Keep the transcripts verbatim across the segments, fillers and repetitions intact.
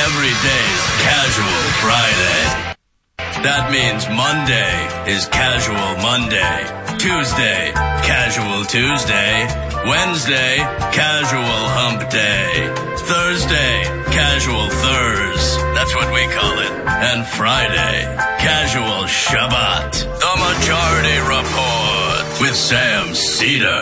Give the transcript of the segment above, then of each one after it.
every day's Casual Friday. That means Monday is Casual Monday, Tuesday, Casual Tuesday, Wednesday, Casual Hump Day, Thursday, Casual Thurs, that's what we call it, and Friday, Casual Shabbat. The Majority Report with Sam Cedar.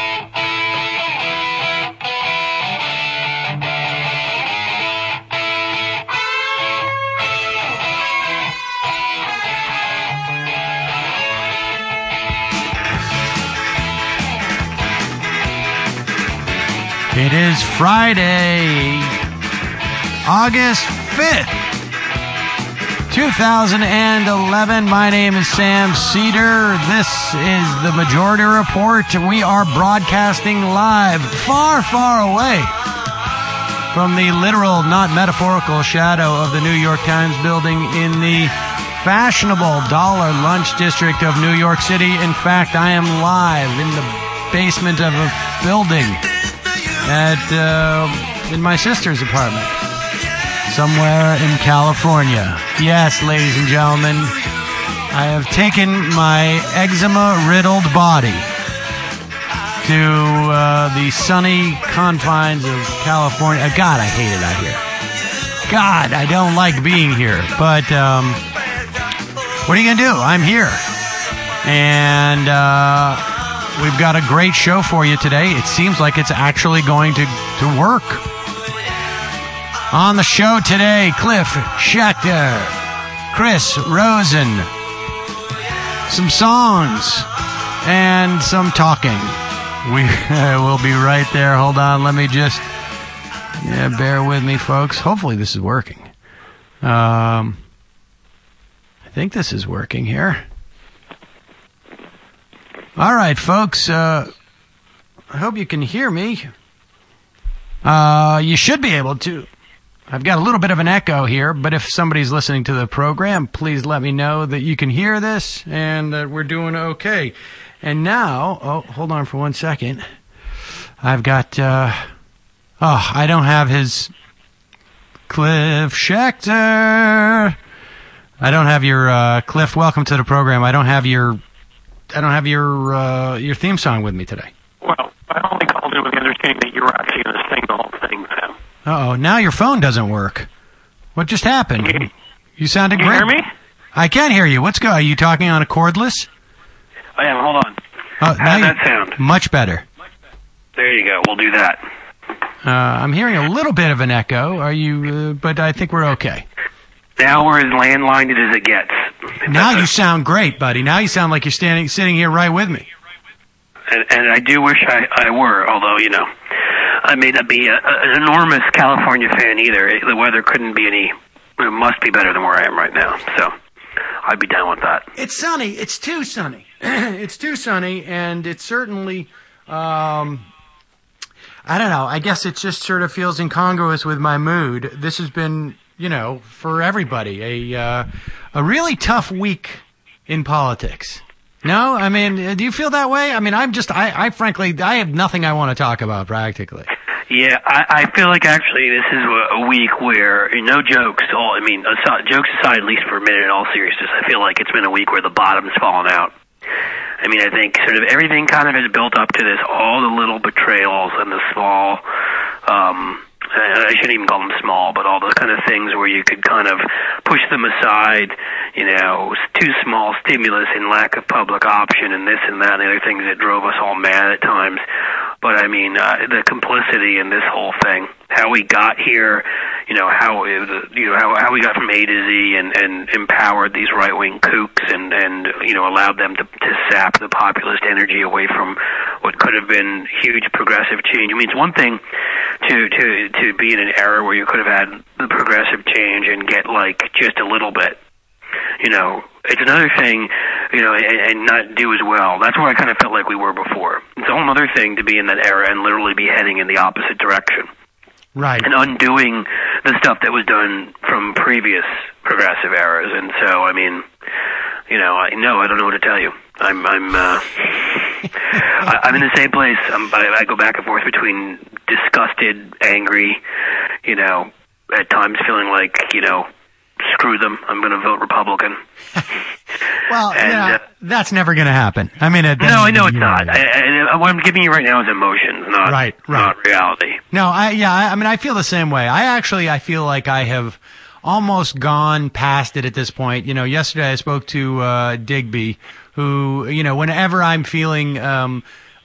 It is Friday, August fifth, two thousand eleven. My name is Sam Cedar. This is the Majority Report. We are broadcasting live far, far away from the literal, not metaphorical shadow of the New York Times building in the fashionable Dollar Lunch District of New York City. In fact, I am live in the basement of a building at uh, in my sister's apartment somewhere in California. Yes, ladies and gentlemen, I have taken my eczema-riddled body to uh, the sunny confines of California. God, I hate it out here. God, I don't like being here. But um, what are you going to do? I'm here. And uh we've got a great show for you today. It seems like it's actually going to, to work. On the show today, Cliff Schechter, Chris Rosen, some songs, and some talking. We uh, will be right there. Hold on, let me just... Yeah, bear with me, folks. Hopefully this is working. Um, I think this is working here. All right, folks, uh, I hope you can hear me. Uh, you should be able to. I've got a little bit of an echo here, but if somebody's listening to the program, please let me know that you can hear this and that we're doing okay. And now, oh, hold on for one second. I've got, uh, oh, I don't have his Cliff Schechter. I don't have your, uh, Cliff, welcome to the program. I don't have your... I don't have your uh, your theme song with me today. Well, I only called in with the understanding that you were actually going to sing the whole thing, Sam. Uh-oh, now your phone doesn't work. What just happened? You, you sounded can great. You hear me? I can hear you. What's going on? Are you talking on a cordless? I am. Hold on. Uh, How's that sound? Much better. There you go. We'll do that. Uh, I'm hearing a little bit of an echo. Are you? Uh, but I think we're okay. Now we're as landlined as it gets. Now you sound great, buddy. Now you sound like you're standing, sitting here right with me. And, and I do wish I, I were, although, you know, I may not be a, a, an enormous California fan either. The weather couldn't be any, it must be better than where I am right now. So I'd be down with that. It's sunny. It's too sunny. It's too sunny, and it's certainly, um, I don't know. I guess it just sort of feels incongruous with my mood. This has been... you know, for everybody, a uh, a really tough week in politics. No? I mean, do you feel that way? I mean, I'm just, I, I frankly, I have nothing I want to talk about, practically. Yeah, I, I feel like actually this is a week where, no jokes, all, I mean, aside, jokes aside, at least for a minute in all seriousness, I feel like it's been a week where the bottom's fallen out. I mean, I think sort of everything kind of has built up to this, all the little betrayals and the small, um... I shouldn't even call them small, but all those kind of things where you could kind of push them aside, you know, too small stimulus and lack of public option and this and that and other things that drove us all mad at times. But, I mean, uh, the complicity in this whole thing, how we got here, you know, how you know how, how we got from A to Z and, and empowered these right-wing kooks and, and, you know, allowed them to, to sap the populist energy away from what could have been huge progressive change. I mean, it's one thing to, to, to be in an era where you could have had the progressive change and get, like, just a little bit. You know, it's another thing, you know, and, and not do as well. That's where I kind of felt like we were before. It's a whole other thing to be in that era and literally be heading in the opposite direction. Right. And undoing the stuff that was done from previous progressive eras. And so, I mean, you know, I no, I don't know what to tell you. I'm, I'm, uh, I, I'm in the same place. I'm, I, I go back and forth between disgusted, angry, you know, at times feeling like, you know, screw them, I'm going to vote Republican. Well, and, yeah, uh, that's never going to happen. I mean, it, no, I know it's not. I, I, what I'm giving you right now is emotions, not right, right. not reality. No, I yeah, I, I mean, I feel the same way. I actually, I feel like I have almost gone past it at this point. You know, yesterday I spoke to uh, Digby, who, you know, whenever I'm feeling um,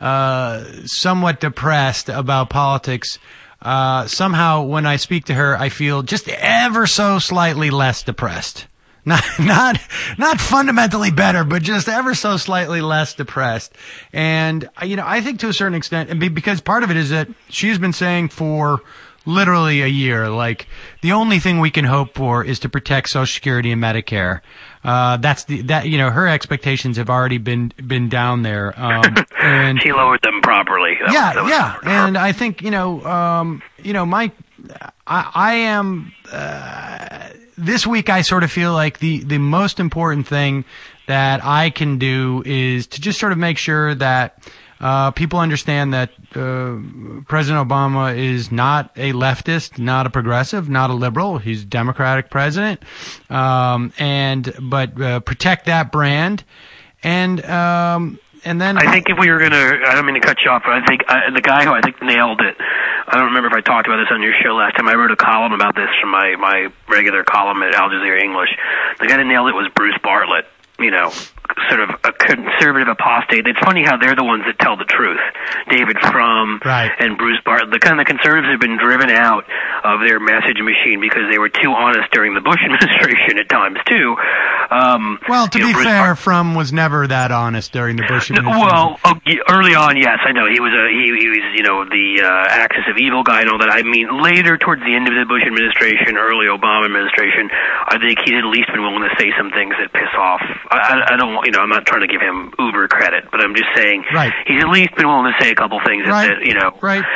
uh, somewhat depressed about politics, uh, somehow when I speak to her, I feel just ever so slightly less depressed. Not, not, not fundamentally better, but just ever so slightly less depressed. And, you know, I think to a certain extent, and because part of it is that she's been saying for literally a year, like, the only thing we can hope for is to protect Social Security and Medicare. Uh, that's the, that, you know, her expectations have already been, been down there. Um, and she lowered them properly. That yeah, was, that was yeah. And I think, you know, um, you know, my, I, I am, uh, this week I sort of feel like the, the most important thing that I can do is to just sort of make sure that uh, people understand that uh, President Obama is not a leftist, not a progressive, not a liberal. He's a Democratic president, um, and but uh, protect that brand, and um, and then I think if we were gonna, I don't mean to cut you off, but I think uh, the guy who I think nailed it. I don't remember if I talked about this on your show last time. I wrote a column about this from my, my regular column at Al Jazeera English. The guy that nailed it was Bruce Bartlett, you know, sort of a conservative apostate. It's funny how they're the ones that tell the truth. David Frum right. and Bruce Bartlett. The kind of the conservatives have been driven out of their message machine because they were too honest during the Bush administration at times, too. Um, well, to be know, fair, Bart- Frum was never that honest during the Bush administration. Well, oh, early on, yes, I know. He was, a, he, he was you know, the uh, axis of evil guy and all that. I mean, later, towards the end of the Bush administration, early Obama administration, I think he's at least been willing to say some things that piss off. I, I, I don't want, you know, I'm not trying to give him uber credit, but I'm just saying right. he's at least been willing to say a couple things that, right. that you know. Right.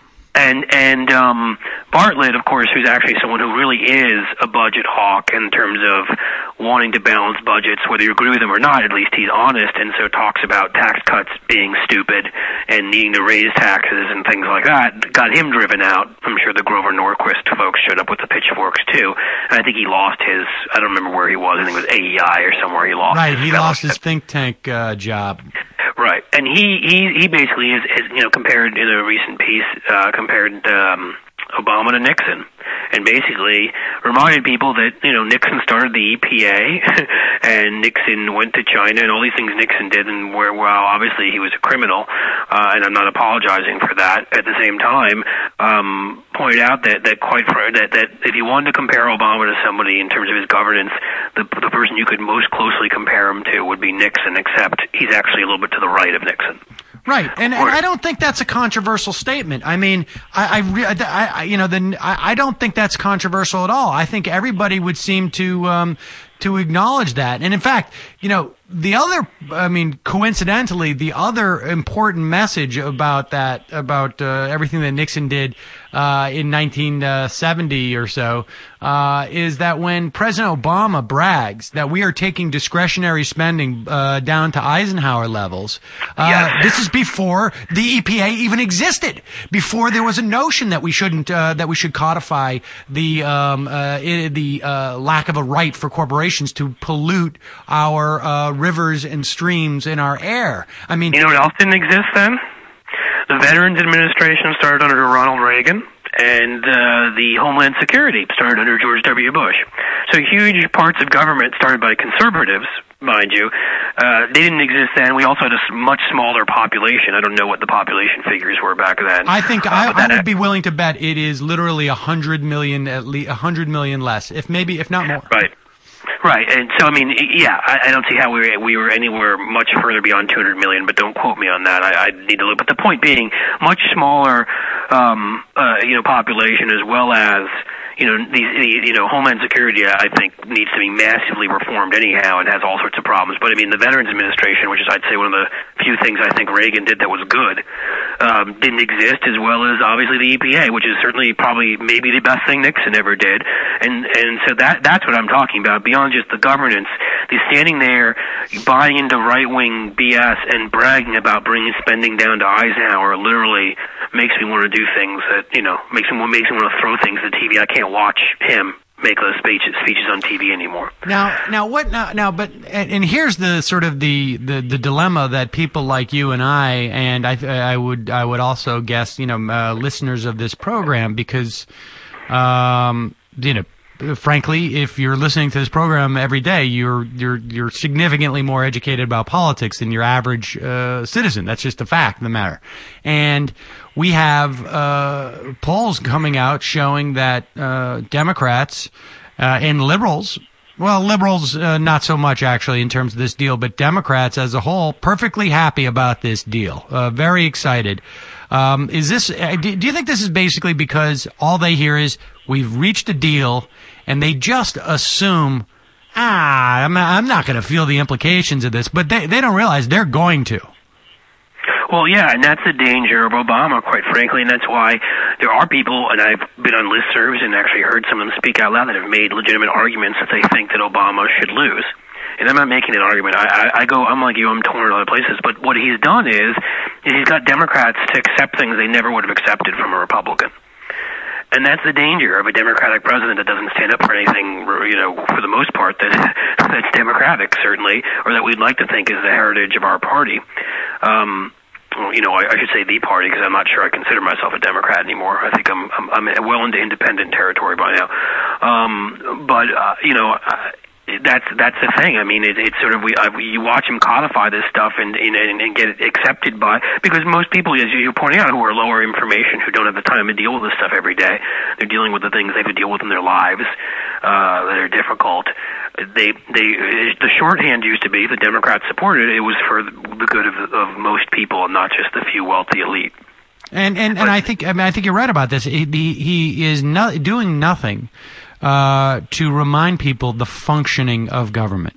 And and um, Bartlett, of course, who's actually someone who really is a budget hawk in terms of wanting to balance budgets, whether you agree with him or not, at least he's honest, and so talks about tax cuts being stupid and needing to raise taxes and things like that, got him driven out. I'm sure the Grover Norquist folks showed up with the pitchforks, too. And I think he lost his, I don't remember where he was, I think it was A E I or somewhere he lost Right, his he fellowship. lost his think tank uh, job. Right, and he, he, he basically is, is, you know, compared in a recent piece, uh, compared um, Obama to Nixon, and basically reminded people that, you know, Nixon started the E P A, and Nixon went to China, and all these things Nixon did, and where, well, obviously he was a criminal, uh, and I'm not apologizing for that. At the same time, um, pointed out that, that quite fr- that, that if you wanted to compare Obama to somebody in terms of his governance, the, the person you could most closely compare him to would be Nixon, except he's actually a little bit to the right of Nixon. Right, and, and I don't think that's a controversial statement. I mean, I, I, re- I, I you know, the, I, I don't think that's controversial at all. I think everybody would seem to um, to acknowledge that. And in fact, you know, the other, I mean, coincidentally, the other important message about that, about uh, everything that Nixon did uh, in nineteen seventy or so, uh, is that when President Obama brags that we are taking discretionary spending uh, down to Eisenhower levels, uh, yes. this is before the E P A even existed, before there was a notion that we shouldn't, uh, that we should codify the um, uh, the uh, lack of a right for corporations to pollute our uh, rivers and streams in our air. I mean, you know what else didn't exist then? The Veterans Administration started under Ronald Reagan, and uh, the Homeland Security started under George W. Bush. So huge parts of government started by conservatives, mind you. Uh, they didn't exist then. We also had a much smaller population. I don't know what the population figures were back then. I think uh, I, I would had, be willing to bet it is literally a hundred million, at least a hundred million less, if maybe, if not more. Right. Right, and so I mean, yeah, I, I don't see how we were, we were anywhere much further beyond two hundred million, but don't quote me on that. I, I need to look. But the point being, much smaller, um, uh, you know, population as well as. You know, these, you know, Homeland Security, I think, needs to be massively reformed anyhow and has all sorts of problems. But, I mean, the Veterans Administration, which is, I'd say, one of the few things I think Reagan did that was good, um, didn't exist, as well as, obviously, the E P A, which is certainly probably maybe the best thing Nixon ever did. And and so that that's what I'm talking about. Beyond just the governance, They're standing there buying into right-wing B S and bragging about bringing spending down to Eisenhower literally makes me want to do things that, you know, makes me, makes me want to throw things at T V. I can't watch him make those speeches speeches on T V anymore. Now, now what? Now, now but and, and here's the sort of the, the, the dilemma that people like you and I, and I, I would I would also guess, you know, uh, listeners of this program, because, um, you know. Frankly, if you're listening to this program every day, you're you're you're significantly more educated about politics than your average uh, citizen. That's just a fact of the matter. And we have uh, polls coming out showing that uh, Democrats uh, and liberals, well, liberals uh, not so much actually in terms of this deal, but Democrats as a whole perfectly happy about this deal, uh, very excited. Um, is this? Uh, do, do you think this is basically because all they hear is we've reached a deal, and they just assume, ah, I'm not, I'm not going to feel the implications of this, but they they don't realize they're going to. Well, yeah, and that's the danger of Obama, quite frankly, and that's why there are people, and I've been on listservs and actually heard some of them speak out loud that have made legitimate arguments that they think that Obama should lose. And I'm not making an argument. I, I, I go, I'm like you, I'm torn in other places. But what he's done is, is he's got Democrats to accept things they never would have accepted from a Republican. And that's the danger of a Democratic president that doesn't stand up for anything, you know, for the most part, that that's Democratic, certainly, or that we'd like to think is the heritage of our party. Um, well, you know, I, I should say the party, because I'm not sure I consider myself a Democrat anymore. I think I'm I'm, I'm well into independent territory by now. Um, but, uh, you know... Uh, That's that's the thing. I mean, it, it's sort of we uh, you watch him codify this stuff and, and and get it accepted by, because most people, as you're pointing out, who are lower information, who don't have the time to deal with this stuff every day, they're dealing with the things they have to deal with in their lives uh, that are difficult. They they the shorthand used to be, if the Democrats supported it, it was for the good of of most people and not just the few wealthy elite. And and, and I think I mean I think you're right about this. He he is not doing nothing Uh, to remind people the functioning of government.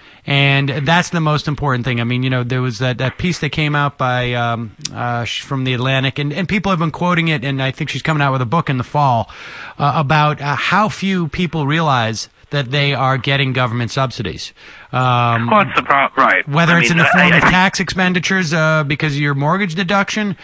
And that's the most important thing. I mean, you know, there was that, that piece that came out by um, uh, from The Atlantic, and, and people have been quoting it, and I think she's coming out with a book in the fall uh, about uh, how few people realize that they are getting government subsidies. Um, well, that's the problem, right? Whether I it's mean, in the form I, I, of tax expenditures uh, because of your mortgage deduction,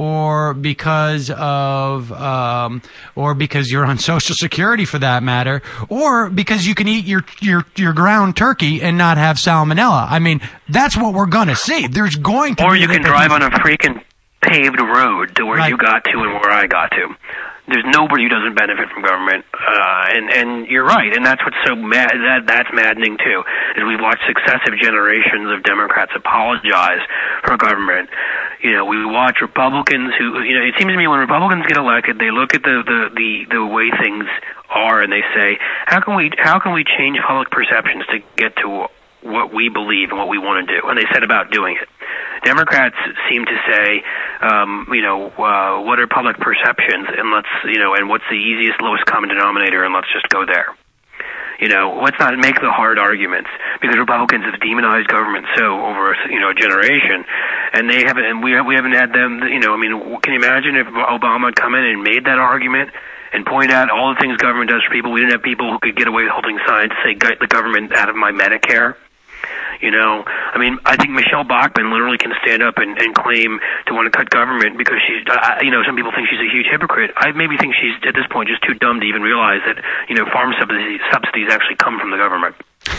or because of, um, or because you're on Social Security for that matter, or because you can eat your your your ground turkey and not have salmonella. I mean, that's what we're gonna see. There's going to, or be you can drive on a freaking paved road to where right. you got to and where I got to. There's nobody who doesn't benefit from government, uh, and and you're right, and that's what's so mad. That that's maddening too, is we've watched successive generations of Democrats apologize for government. You know, we watch Republicans who, you know, it seems to me when Republicans get elected, they look at the the the, the way things are, and they say, how can we how can we change public perceptions to get to what we believe and what we want to do, and they set about doing it. Democrats seem to say, um, you know, uh, what are public perceptions, and let's, you know, and what's the easiest, lowest common denominator, and let's just go there. You know, let's not make the hard arguments, because Republicans have demonized government so over, you know, a generation, and they haven't, and we we haven't had them. You know, I mean, can you imagine if Obama had come in and made that argument and point out all the things government does for people? We didn't have people who could get away with holding signs to say, "Get the government out of my Medicare." You know, I mean, I think Michelle Bachmann literally can stand up and, and claim to want to cut government because she's, uh, you know, some people think she's a huge hypocrite. I maybe think she's, at this point, just too dumb to even realize that, you know, farm subsidies, subsidies actually come from the government.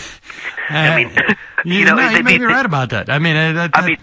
Uh, I mean, you, you know, no, you may be right about that. I mean, uh, that, I mean,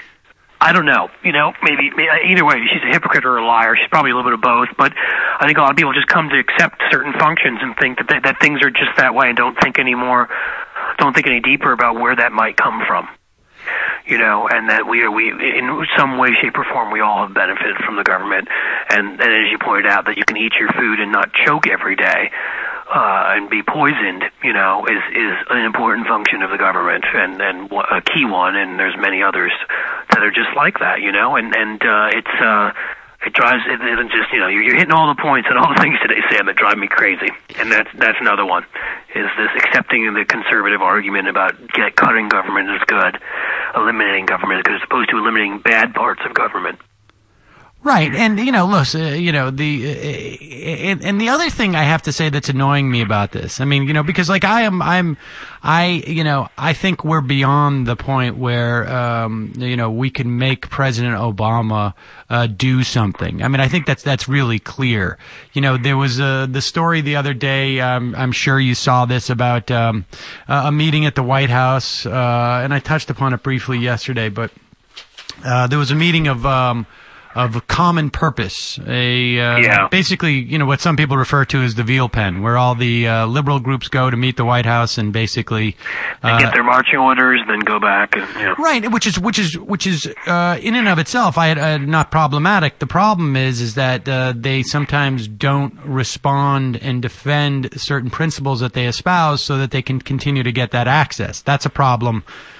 I don't know. You know, maybe, maybe either way, she's a hypocrite or a liar. She's probably a little bit of both. But I think a lot of people just come to accept certain functions and think that they, that things are just that way and don't think anymore. Don't think any deeper about where that might come from, you know, and that we are, we, in some way, shape, or form, we all have benefited from the government, and, and as you pointed out, that you can eat your food and not choke every day, uh, and be poisoned, you know, is, is an important function of the government, and, and a key one, and there's many others that are just like that, you know, and, and, uh, it's, uh, It drives, it isn't just, you know, you're, you're hitting all the points and all the things today, Sam, that drive me crazy. And that's, that's another one, is this accepting the conservative argument about get, cutting government is good, eliminating government is good, as opposed to eliminating bad parts of government. Right, and you know, look, uh, you know, the uh, and, and the other thing I have to say that's annoying me about this, I mean, you know, because like I am, I'm, I, you know, I think we're beyond the point where, um, you know, we can make President Obama uh, do something. I mean, I think that's that's really clear. You know, there was uh, the story the other day. Um, I'm sure you saw this about um, a meeting at the White House, uh, and I touched upon it briefly yesterday, but uh, there was a meeting of. Um, Of a common purpose, a uh, yeah. basically, you know, what some people refer to as the veal pen, where all the uh, liberal groups go to meet the White House and basically uh, they get their marching orders, then go back. And, you know. Right, which is which is which is uh, in and of itself, I uh, not problematic. The problem is is that uh, they sometimes don't respond and defend certain principles that they espouse, so that they can continue to get that access. That's a problem.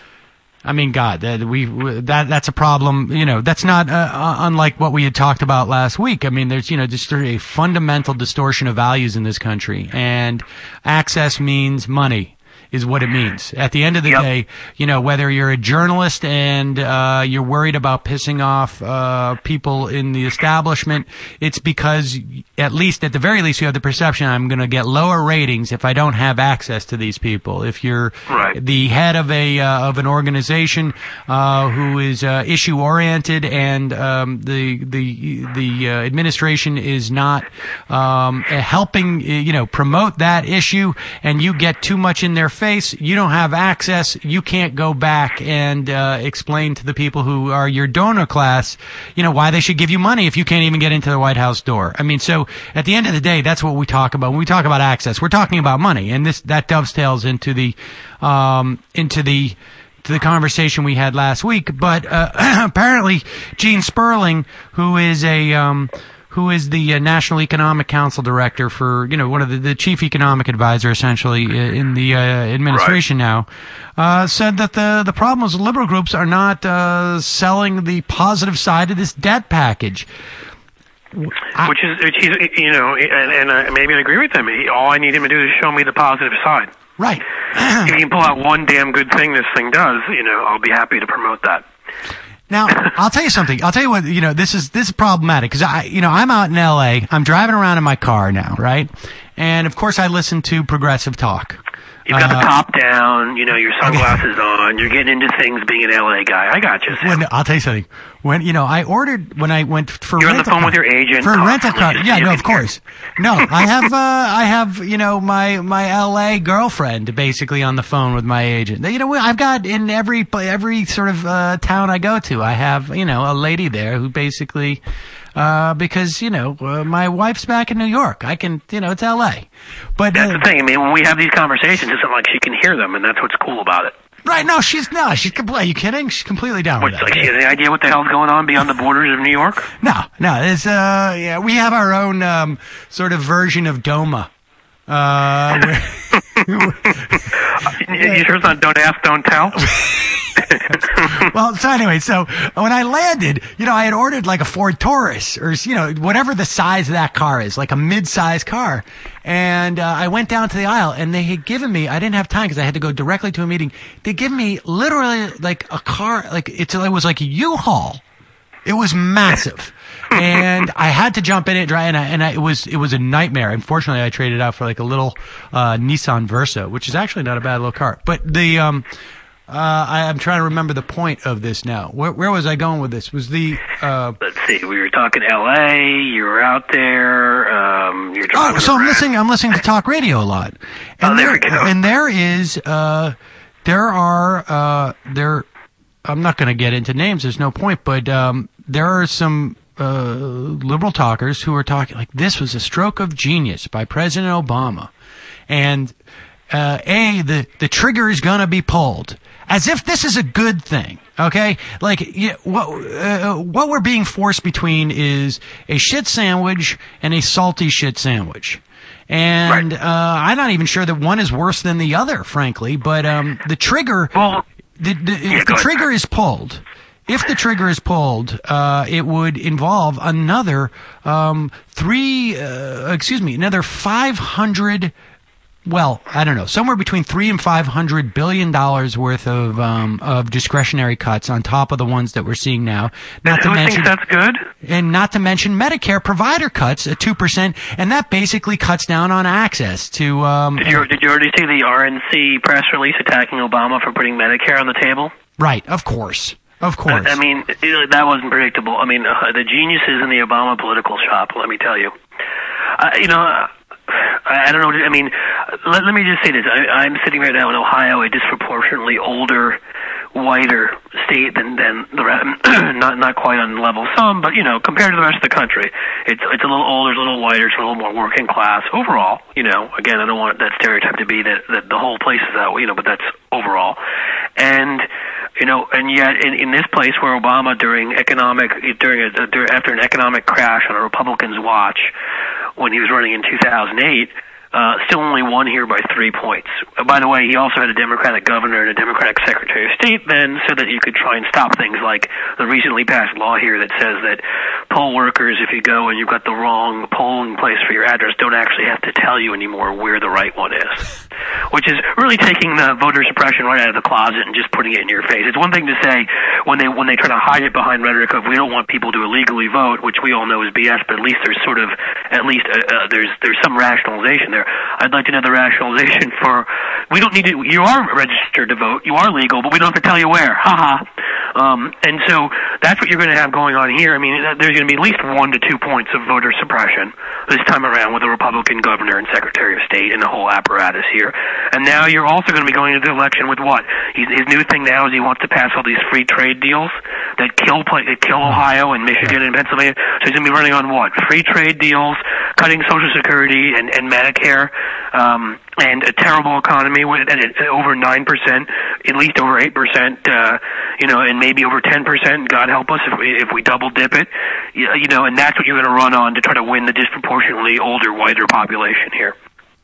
I mean, God, that we that that's a problem. You know, that's not uh, unlike what we had talked about last week. I mean, there's you know just a fundamental distortion of values in this country, and access means money. Is what it means. At the end of the yep. day, you know, whether you're a journalist and uh you're worried about pissing off uh people in the establishment, it's because at least, at the very least, you have the perception I'm going to get lower ratings if I don't have access to these people. If you're right. the head of a uh, of an organization uh who is uh, issue oriented, and um the the the uh, administration is not um helping you know promote that issue, and you get too much in their face, you don't have access, you can't go back and uh, explain to the people who are your donor class, you know, why they should give you money if you can't even get into the White House door. I mean, so at the end of the day, that's what we talk about. When we talk about access, we're talking about money, and this that dovetails into the um, into the to the conversation we had last week. But uh, apparently, Gene Sperling, who is a um, who is the uh, National Economic Council director for, you know, one of the, the chief economic advisor, essentially, uh, in the uh, administration right. now, uh, said that the, the problem is liberal groups are not uh, selling the positive side of this debt package. I, which is, which he's, you know, and, and uh, maybe I agree with him. He, all I need him to do is show me the positive side. Right. If he can pull out one damn good thing this thing does, you know, I'll be happy to promote that. Now, I'll tell you something. I'll tell you what, you know, this is, this is problematic because I, you know, I'm out in L A. I'm driving around in my car now, right? And of course I listen to progressive talk. You've got uh, the top down, you know, your sunglasses on, you're getting into things being an L A guy. I got you. When, I'll tell you something. When, you know, I ordered, when I went for You're on the phone car, with your agent. For a rental car. Yeah, no, you of course. No, I have, uh, I have, you know, my, my L A girlfriend basically on the phone with my agent. You know, I've got in every, every sort of, uh, town I go to, I have, you know, a lady there who basically, uh, because, you know, uh, my wife's back in New York. I can, you know, it's L A. But that's uh, the thing. I mean, when we have these conversations, it's not like she can hear them, and that's what's cool about it. Right? No, she's no, she's completely. Are you kidding? She's completely down What, with that. like she has any idea what the hell's going on beyond the borders of New York? No, no. It's uh, yeah, we have our own um sort of version of DOMA. Uh, you sure it's not don't ask, don't tell? Well, so anyway, so when I landed, you know, I had ordered like a Ford Taurus or, you know, whatever the size of that car is, like a mid-size car. And uh, I went down to the aisle and they had given me, I didn't have time because I had to go directly to a meeting. They gave me literally like a car, like it's, it was like a U-Haul. It was massive. And I had to jump in it, dry, and, I, and I, it was it was a nightmare. Unfortunately, I traded out for like a little uh, Nissan Versa, which is actually not a bad little car. But the um, uh, I, I'm trying to remember the point of this now. Where, where was I going with this? Was the uh, let's see, we were talking L A. You were out there. Um, you're oh, so I'm listening. I'm listening to talk radio a lot, and oh, there, there, we go. and there is uh, there are uh, there. I'm not going to get into names. There's no point, but um, there are some. Uh, liberal talkers who are talking like this was a stroke of genius by President Obama, and uh, a the the trigger is gonna be pulled as if this is a good thing. Okay, like you, what uh, what we're being forced between is a shit sandwich and a salty shit sandwich. And right. uh, I'm not even sure that one is worse than the other, frankly. But um, the trigger, well, the, the, yeah, if the trigger is pulled. If the trigger is pulled, uh, it would involve another um, three, uh, excuse me, another five hundred well, I don't know, somewhere between three and five hundred billion dollars worth of um, of discretionary cuts on top of the ones that we're seeing now. Not and to who mention, thinks that's good? And not to mention Medicare provider cuts at two percent, and that basically cuts down on access to. Um, did you did you already see the R N C press release attacking Obama for putting Medicare on the table? Right, of course. Of course. I, I mean, it, that wasn't predictable. I mean, uh, the geniuses in the Obama political shop, let me tell you. Uh, you know, uh, I, I don't know. I mean, let, let me just say this. I, I'm sitting right now in Ohio, a disproportionately older, whiter state than than the rest. not not quite on level some, but you know, compared to the rest of the country, it's it's a little older, it's a little whiter, it's a little more working class overall. You know, again, I don't want that stereotype to be that that the whole place is that way. You know, but that's overall, and. You know, and yet in, in this place where Obama, during economic, during a, during, after an economic crash on a Republican's watch, when he was running in two thousand eight, uh, still only won here by three points. Uh, by the way, he also had a Democratic governor and a Democratic Secretary of State then, so that you could try and stop things like the recently passed law here that says that poll workers, if you go and you've got the wrong polling place for your address, don't actually have to tell you anymore where the right one is. Which is really taking the voter suppression right out of the closet and just putting it in your face. It's one thing to say when they when they try to hide it behind rhetoric of we don't want people to illegally vote, which we all know is B S, but at least there's sort of at least uh, uh, there's there's some rationalization there. I'd like to know the rationalization for we don't need to. You are registered to vote, you are legal, but we don't have to tell you where. Ha ha. Um, and so that's what you're going to have going on here. I mean, there's going to be at least one to two points of voter suppression this time around with a Republican governor and Secretary of State and the whole apparatus here. And now you're also going to be going into the election with what? He's, his new thing now is he wants to pass all these free trade deals that kill that kill Ohio and Michigan and Pennsylvania. So he's going to be running on what? Free trade deals, cutting Social Security and, and Medicare, um, and a terrible economy with at over nine percent, at least over eight percent, uh, you know, and maybe over ten percent. God help us if we if we double dip it, you, you know, and that's what you're going to run on to try to win the disproportionately older, whiter population here.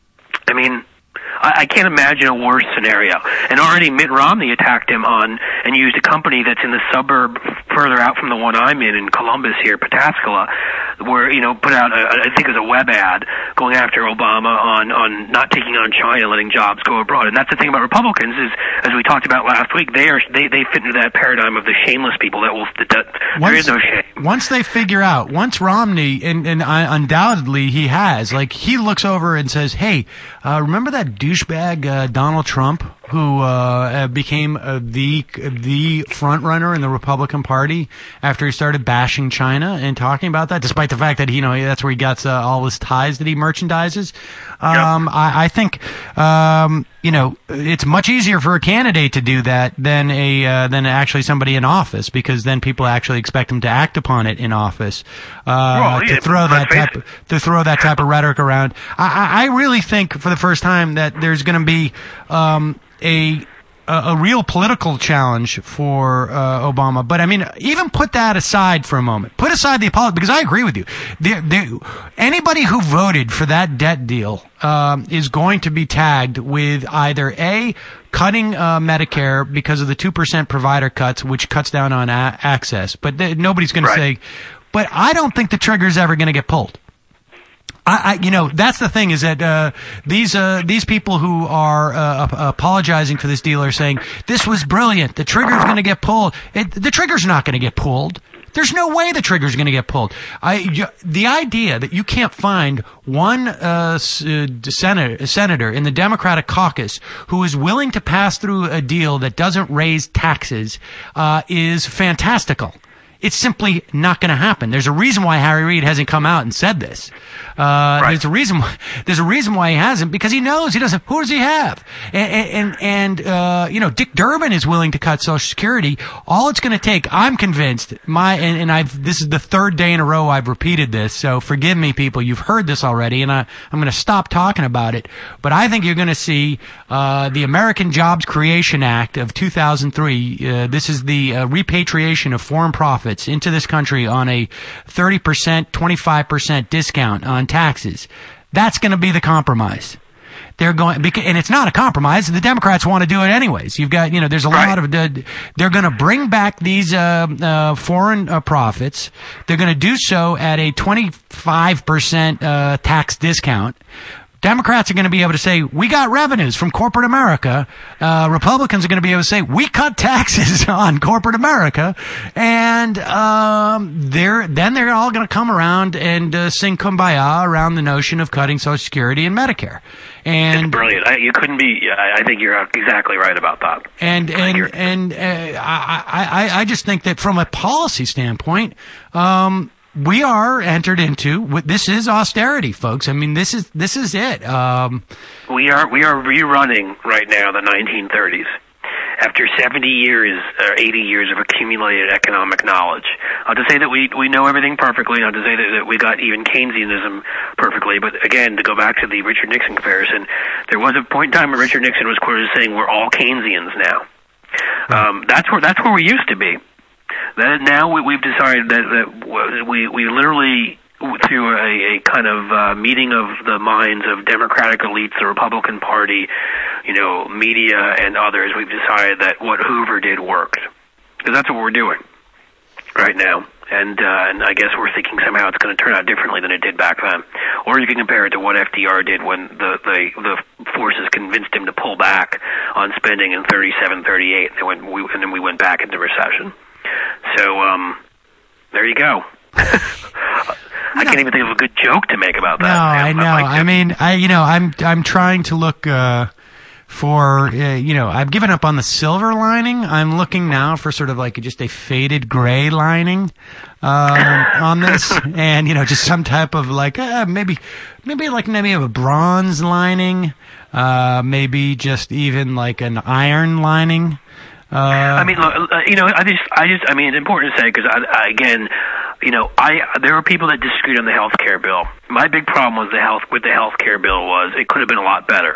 I mean. I can't imagine a worse scenario. And already Mitt Romney attacked him on and used a company that's in the suburb further out from the one I'm in, in Columbus here, Pataskala, where, you know, put out, a, I think it was a web ad going after Obama on, on not taking on China, letting jobs go abroad. And that's the thing about Republicans is, as we talked about last week, they are they, they fit into that paradigm of the shameless people that will, that, that once, there is no shame. Once they figure out, once Romney, and, and I, undoubtedly he has, like, he looks over and says, hey, uh, remember that douchebag uh, Donald Trump who uh, became uh, the the front runner in the Republican Party after he started bashing China and talking about that, despite the fact that you know that's where he gets uh, all his ties that he merchandises. Um, yep. I, I think um, you know it's much easier for a candidate to do that than a uh, than actually somebody in office, because then people actually expect him to act upon it in office. Uh, well, to yeah, throw that type of, to throw that type of rhetoric around. I, I really think for the first time that there's going to be um, a a real political challenge for uh, Obama. But I mean, even put that aside for a moment. Put aside the apology, because I agree with you. They're, they're, anybody who voted for that debt deal um, is going to be tagged with either A, cutting uh, Medicare because of the two percent provider cuts, which cuts down on a- access. But th- nobody's going right. to say, but I don't think the trigger's ever going to get pulled. I, I, you know, that's the thing is that uh, these uh, these people who are uh, apologizing for this deal are saying this was brilliant. The trigger's going to get pulled. It, the trigger's not going to get pulled. There's no way the trigger's going to get pulled. I, you, the idea that you can't find one uh, senator, senator in the Democratic caucus who is willing to pass through a deal that doesn't raise taxes uh, is fantastical. It's simply not going to happen. There's a reason why Harry Reid hasn't come out and said this. Uh, right. There's a reason. Why, there's a reason why he hasn't, because he knows he doesn't. Who does he have? And and, and uh, you know, Dick Durbin is willing to cut Social Security. All it's going to take, I'm convinced. My and, and I've this is the third day in a row I've repeated this. So forgive me, people. You've heard this already, and I I'm going to stop talking about it. But I think you're going to see uh, the American Jobs Creation Act of two thousand three. Uh, this is the uh, repatriation of foreign profits into this country on a thirty percent, twenty-five percent discount on taxes. That's going to be the compromise. They're going, and it's not a compromise. The Democrats want to do it anyways. You've got, you know, there's a lot of, they're going to bring back these uh, uh, foreign uh, profits. They're going to do so at a twenty-five percent uh, tax discount. Democrats are going to be able to say, we got revenues from corporate America. Uh, Republicans are going to be able to say, we cut taxes on corporate America. And um, they're then they're all going to come around and uh, sing Kumbaya around the notion of cutting Social Security and Medicare. And it's brilliant. I, you couldn't be. I, I think you're exactly right about that. And and and uh, I, I I just think that from a policy standpoint, um, we are entered into. This is austerity, folks. I mean, this is this is it. Um, we are we are rerunning right now the nineteen thirties. After seventy years or eighty years of accumulated economic knowledge. Not to say that we, we know everything perfectly, not to say that, that we got even Keynesianism perfectly, but again, to go back to the Richard Nixon comparison, there was a point in time where Richard Nixon was quoted as saying, we're all Keynesians now. Um, that's where that's where we used to be. That now we, we've decided that, that we, we literally, through a, a kind of uh, meeting of the minds of Democratic elites, the Republican Party, you know, media and others, we've decided that what Hoover did worked. Because that's what we're doing right now. And uh, and I guess we're thinking somehow it's going to turn out differently than it did back then. Or you can compare it to what F D R did when the, the, the forces convinced him to pull back on spending in thirty-seven, thirty-eight, and, when we, and then we went back into recession. So, um, there you go. I can't even think of a good joke to make about that. No, I know. Like I mean, I you know, I'm I'm trying to look uh, for uh, you know, I've given up on the silver lining. I'm looking now for sort of like just a faded gray lining um, on this, and you know, just some type of like uh, maybe maybe like maybe a bronze lining, uh, maybe just even like an iron lining. Uh, I mean, look, uh, you know, I just, I just, I mean, it's important to say because, I, I, again, you know, I there were people that disagreed on the health care bill. My big problem was the health with the health care bill was it could have been a lot better.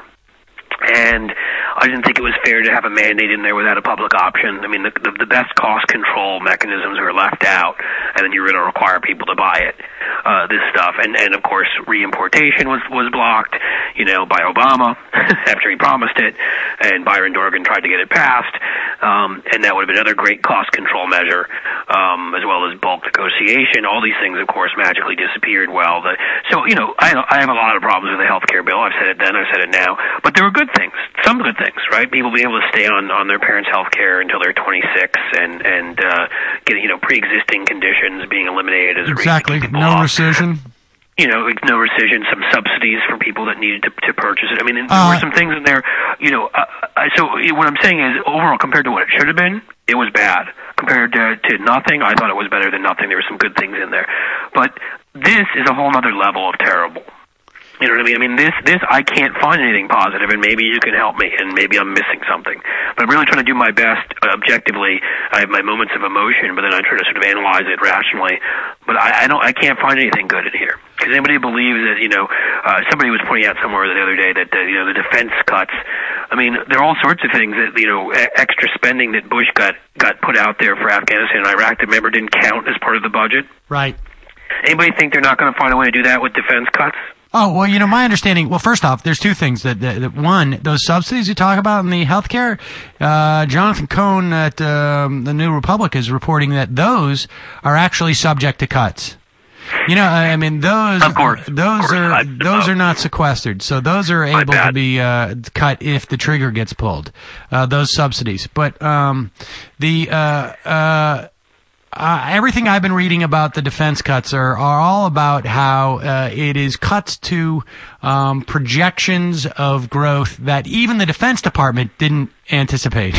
And I didn't think it was fair to have a mandate in there without a public option. I mean, the, the, the best cost control mechanisms were left out, and then you're going to require people to buy it, uh, this stuff. And, and of course, reimportation was, was blocked, you know, by Obama after he promised it, and Byron Dorgan tried to get it passed. Um, and that would have been another great cost control measure, um, as well as bulk negotiation. All these things, of course, magically disappeared. Well, the, so, you know, I, I have a lot of problems with the health care bill. I've said it then, I've said it now. But there were good things, some good things, right? People being able to stay on, on their parents' health care until they're twenty-six and, and, uh, get, you know, pre-existing conditions being eliminated as a exactly. reason to keep No off. rescission. You know, no rescission, some subsidies for people that needed to, to purchase it. I mean, there uh, were some things in there, you know, uh, so what I'm saying is, overall, compared to what it should have been, it was bad. Compared to, to nothing, I thought it was better than nothing. There were some good things in there. But this is a whole other level of terrible. You know what I mean? I mean, this, this, I can't find anything positive, and maybe you can help me, and maybe I'm missing something. But I'm really trying to do my best uh, objectively. I have my moments of emotion, but then I try to sort of analyze it rationally. But I, I don't, I can't find anything good in here. Because anybody believes that, you know, uh, somebody was pointing out somewhere the other day that, uh, you know, the defense cuts, I mean, there are all sorts of things that, you know, extra spending that Bush got, got put out there for Afghanistan and Iraq that, remember, didn't count as part of the budget. Right. Anybody think they're not going to find a way to do that with defense cuts? Oh, well, you know, my understanding, well, first off, there's two things. That, that, that one, those subsidies you talk about in the healthcare, uh, Jonathan Cohn at um, the New Republic is reporting that those are actually subject to cuts. You know, I mean, those of course, those of course. are I, those are not sequestered, so those are My able bad. to be uh, cut if the trigger gets pulled. Uh, those subsidies, but um, the uh, uh, Uh, everything I've been reading about the defense cuts are, are all about how uh, it is cuts to um, projections of growth that even the Defense Department didn't anticipate.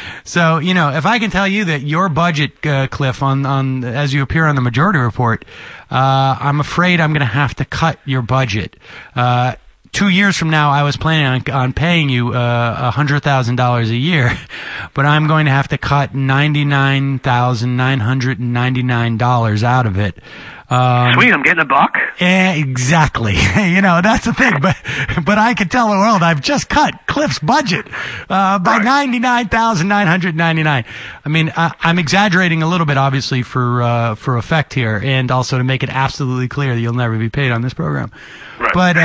So, you know, if I can tell you that your budget, uh, Cliff, on, on as you appear on the Majority Report, uh, I'm afraid I'm going to have to cut your budget. Uh, Two years from now, I was planning on, on paying you uh, one hundred thousand dollars a year, but I'm going to have to cut ninety-nine thousand nine hundred ninety-nine dollars out of it. Um, Sweet, I'm getting a buck. eh, exactly. You know, that's the thing. But but I can tell the world I've just cut Cliff's budget uh, by Right. ninety-nine thousand nine hundred ninety-nine dollars. I mean, I, I'm exaggerating a little bit, obviously, for uh, for effect here, and also to make it absolutely clear that you'll never be paid on this program. Right. But,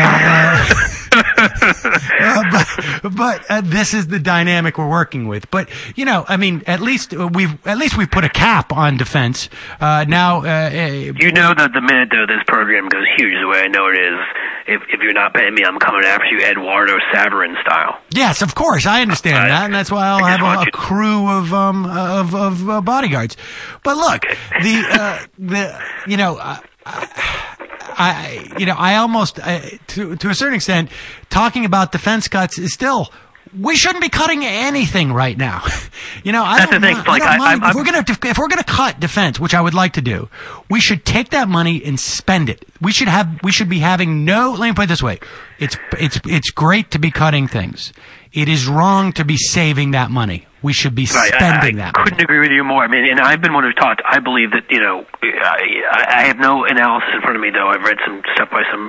uh, uh, but, but uh, this is the dynamic we're working with. But, you know, I mean, at least we've at least we've put a cap on defense. Uh, now, uh, You know that the minute, though, this program goes huge the way I know it is, if if you're not paying me, I'm coming after you, Eduardo Saverin style. Yes, of course, I understand uh, that, and that's why I'll have a, a crew of um of of uh, bodyguards. But look, okay. the uh, the you know. Uh, I, you know, I almost, uh, to to a certain extent, talking about defense cuts is still, we shouldn't be cutting anything right now. You know, I That's don't, the thing. mind, Like, I don't I, mind. I, if we're gonna if we're gonna cut defense, which I would like to do, we should take that money and spend it. We should have we should be having no. Let me put it this way: it's it's it's great to be cutting things. It is wrong to be saving that money. We should be right. spending I, I that money. couldn't agree with you more. I mean, and I've been one who's taught, I believe that, you know, I, I have no analysis in front of me, though. I've read some stuff by some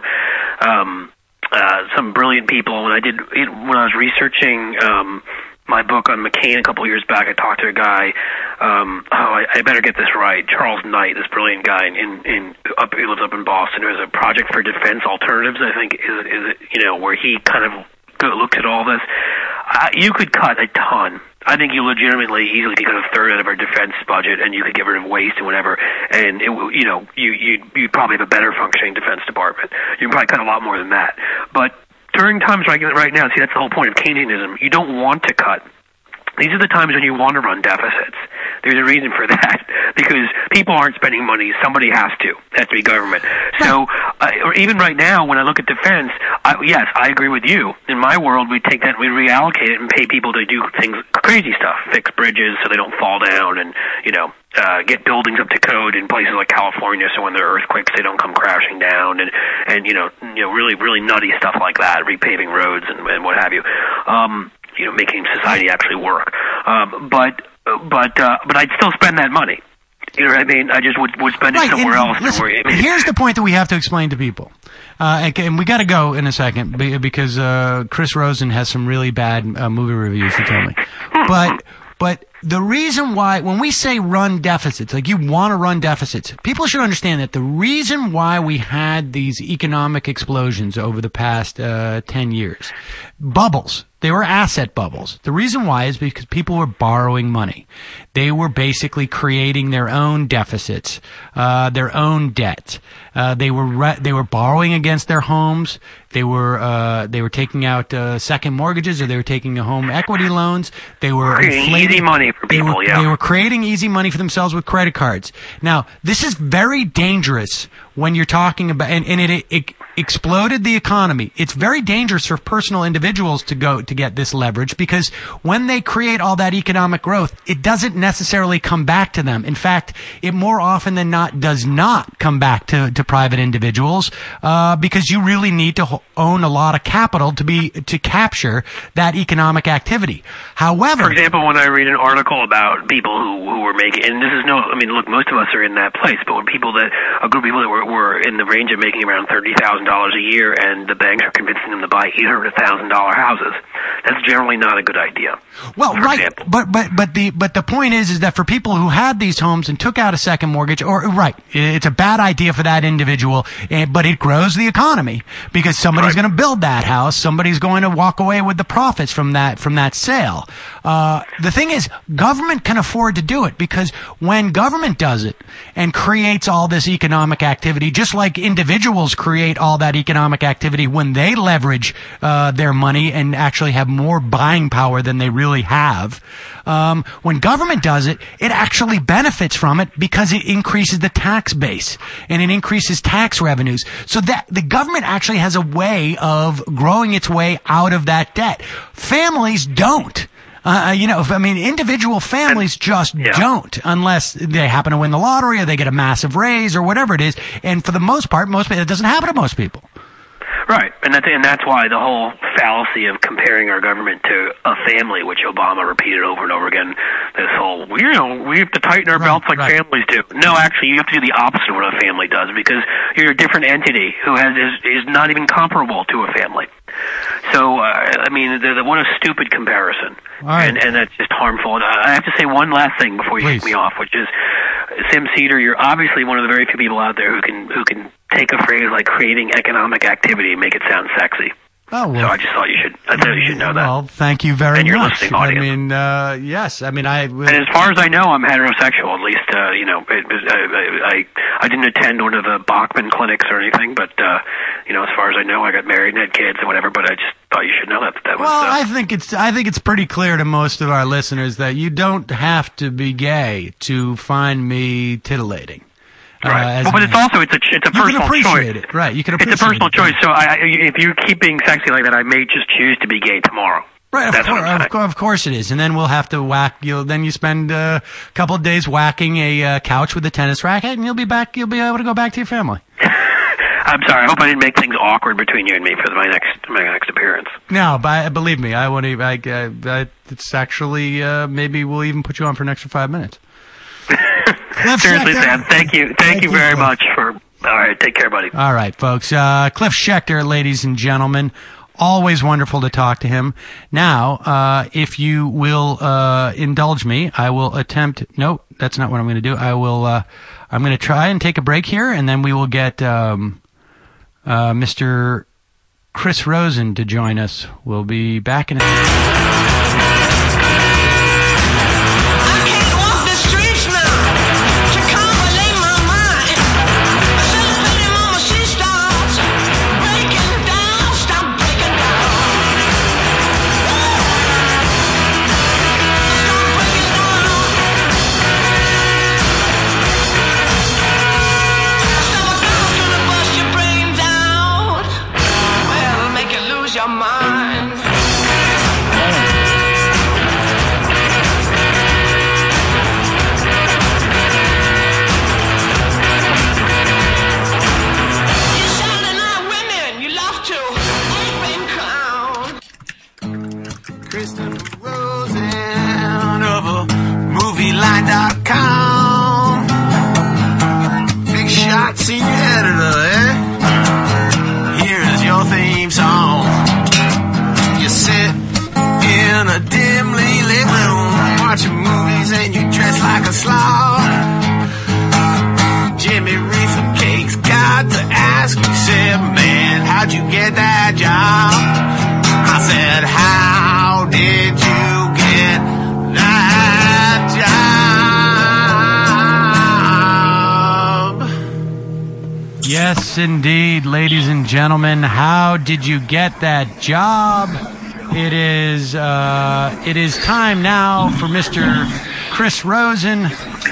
um, uh, some brilliant people. When I did, when I was researching um, my book on McCain a couple of years back, I talked to a guy, um, oh, I, I better get this right, Charles Knight, this brilliant guy in, in up, he lives up in Boston. There's a Project for Defense Alternatives, I think, is, is you know, where he kind of looks at all this. Uh, you could cut a ton. I think you legitimately easily could cut a third out of our defense budget, and you could get rid of waste and whatever. And it, you know, you you you probably have a better functioning defense department. You can probably cut a lot more than that. But during times like right now, see, that's the whole point of Keynesianism. You don't want to cut. These are the times when you want to run deficits. There's a reason for that, because people aren't spending money. Somebody has to. It has to be government. So, uh, or even right now, when I look at defense, I, yes, I agree with you. In my world, we take that, we reallocate it and pay people to do things, crazy stuff, fix bridges so they don't fall down, and, you know, uh, get buildings up to code in places like California, so when there are earthquakes, they don't come crashing down, and, and you know, you know, really, really nutty stuff like that, repaving roads and, and what have you. Um, you know, making society actually work. Um, but, but, uh, but I'd still spend that money. You know what I mean? I just would, would spend right, it somewhere else. Listen, where, I mean, here's the point that we have to explain to people. Uh, and, and we got to go in a second because, uh, Chris Rosen has some really bad uh, movie reviews to tell me. But, but the reason why, when we say run deficits, like you want to run deficits, people should understand that the reason why we had these economic explosions over the past, uh, ten years, bubbles, they were asset bubbles. The reason why is because people were borrowing money. They were basically creating their own deficits, uh, their own debt. Uh, they were re- they were borrowing against their homes. They were uh, they were taking out uh, second mortgages, or they were taking home equity loans. They were creating inflating, easy money for people. They were, yeah, they were creating easy money for themselves with credit cards. Now, this is very dangerous when you're talking about, and, and it, it, it exploded the economy. It's very dangerous for personal individuals to go to get this leverage, because when they create all that economic growth, it doesn't necessarily come back to them. In fact, it more often than not does not come back to, to private individuals, uh, because you really need to ho- own a lot of capital to be, to capture that economic activity. However, for example, when I read an article about people who, who were making, and this is no, I mean, look, most of us are in that place, but when people that, a group of people that were, were in the range of making around thirty thousand dollars a year, and the banks are convincing them to buy eight hundred thousand dollars houses, that's generally not a good idea. Well, right, example. but but but the but the point is is that for people who had these homes and took out a second mortgage, or right, it's a bad idea for that individual, but it grows the economy because somebody's right. going to build that house, somebody's going to walk away with the profits from that from that sale. Uh, the thing is, government can afford to do it, because when government does it and creates all this economic activity, just like individuals create all that economic activity when they leverage uh, their money and actually have more buying power than they really have. Um, when government does it, it actually benefits from it because it increases the tax base and it increases tax revenues. So that the government actually has a way of growing its way out of that debt. Families don't. Uh, you know, if, I mean, individual families just yeah. don't, unless they happen to win the lottery or they get a massive raise or whatever it is. And for the most part, most it doesn't happen to most people. Right, and that's and that's why the whole fallacy of comparing our government to a family, which Obama repeated over and over again, this whole, you know, we have to tighten our right, belts like right. families do. No, actually, you have to do the opposite of what a family does, because you're a different entity who has is, is not even comparable to a family. So, uh, I mean, the, the, what a stupid comparison, right. and and that's just harmful. And I have to say one last thing before you Please. kick me off, which is, Sam Seder, you're obviously one of the very few people out there who can who can take a phrase like creating economic activity and make it sound sexy. Oh, well. So I just thought you should. I thought you should know that. Well, thank you very and your much. listening I audience. mean, uh, yes. I mean, I. And as far as I know, I'm heterosexual. At least, uh, you know, it, it, I, I I didn't attend one of the Bachman clinics or anything, but uh, you know, as far as I know, I got married and had kids and whatever. But I just thought you should know that that was. Well, uh, I think it's I think it's pretty clear to most of our listeners that you don't have to be gay to find me titillating. Right. Uh, well, but it's also it's a it's a you personal can appreciate choice. it, right? You can appreciate it's a personal it. choice. So I, I, if you keep being sexy like that, I may just choose to be gay tomorrow. Right, of, That's course, what I'm of, course, of course it is, and then we'll have to whack. You'll then you spend uh, a couple of days whacking a uh, couch with a tennis racket, and you'll be back. You'll be able to go back to your family. I'm sorry. I hope I didn't make things awkward between you and me for my next my next appearance. No, but believe me, I want to. I, I, I, it's actually uh, maybe we'll even put you on for an extra five minutes. Seriously, Schechter. Sam. Thank you. Thank, Thank you you, very Cliff. much for. All right. Take care, buddy. All right, folks. Uh, Cliff Schechter, ladies and gentlemen. Always wonderful to talk to him. Now, uh, if you will uh, indulge me, I will attempt. No, that's not what I'm going to do. I will. Uh, I'm going to try and take a break here, and then we will get um, uh, Mister Chris Rosen to join us. We'll be back in a Senior editor, eh? Here's your theme song. You sit in a dimly lit room, watching movies and you dress like a slob. Jimmy Reefer Cakes got to ask me, said, man, how'd you get that job? I said, how did you get that job? Yes, indeed, ladies and gentlemen. How did you get that job? It is uh, it is time now for Mister Chris Rosen.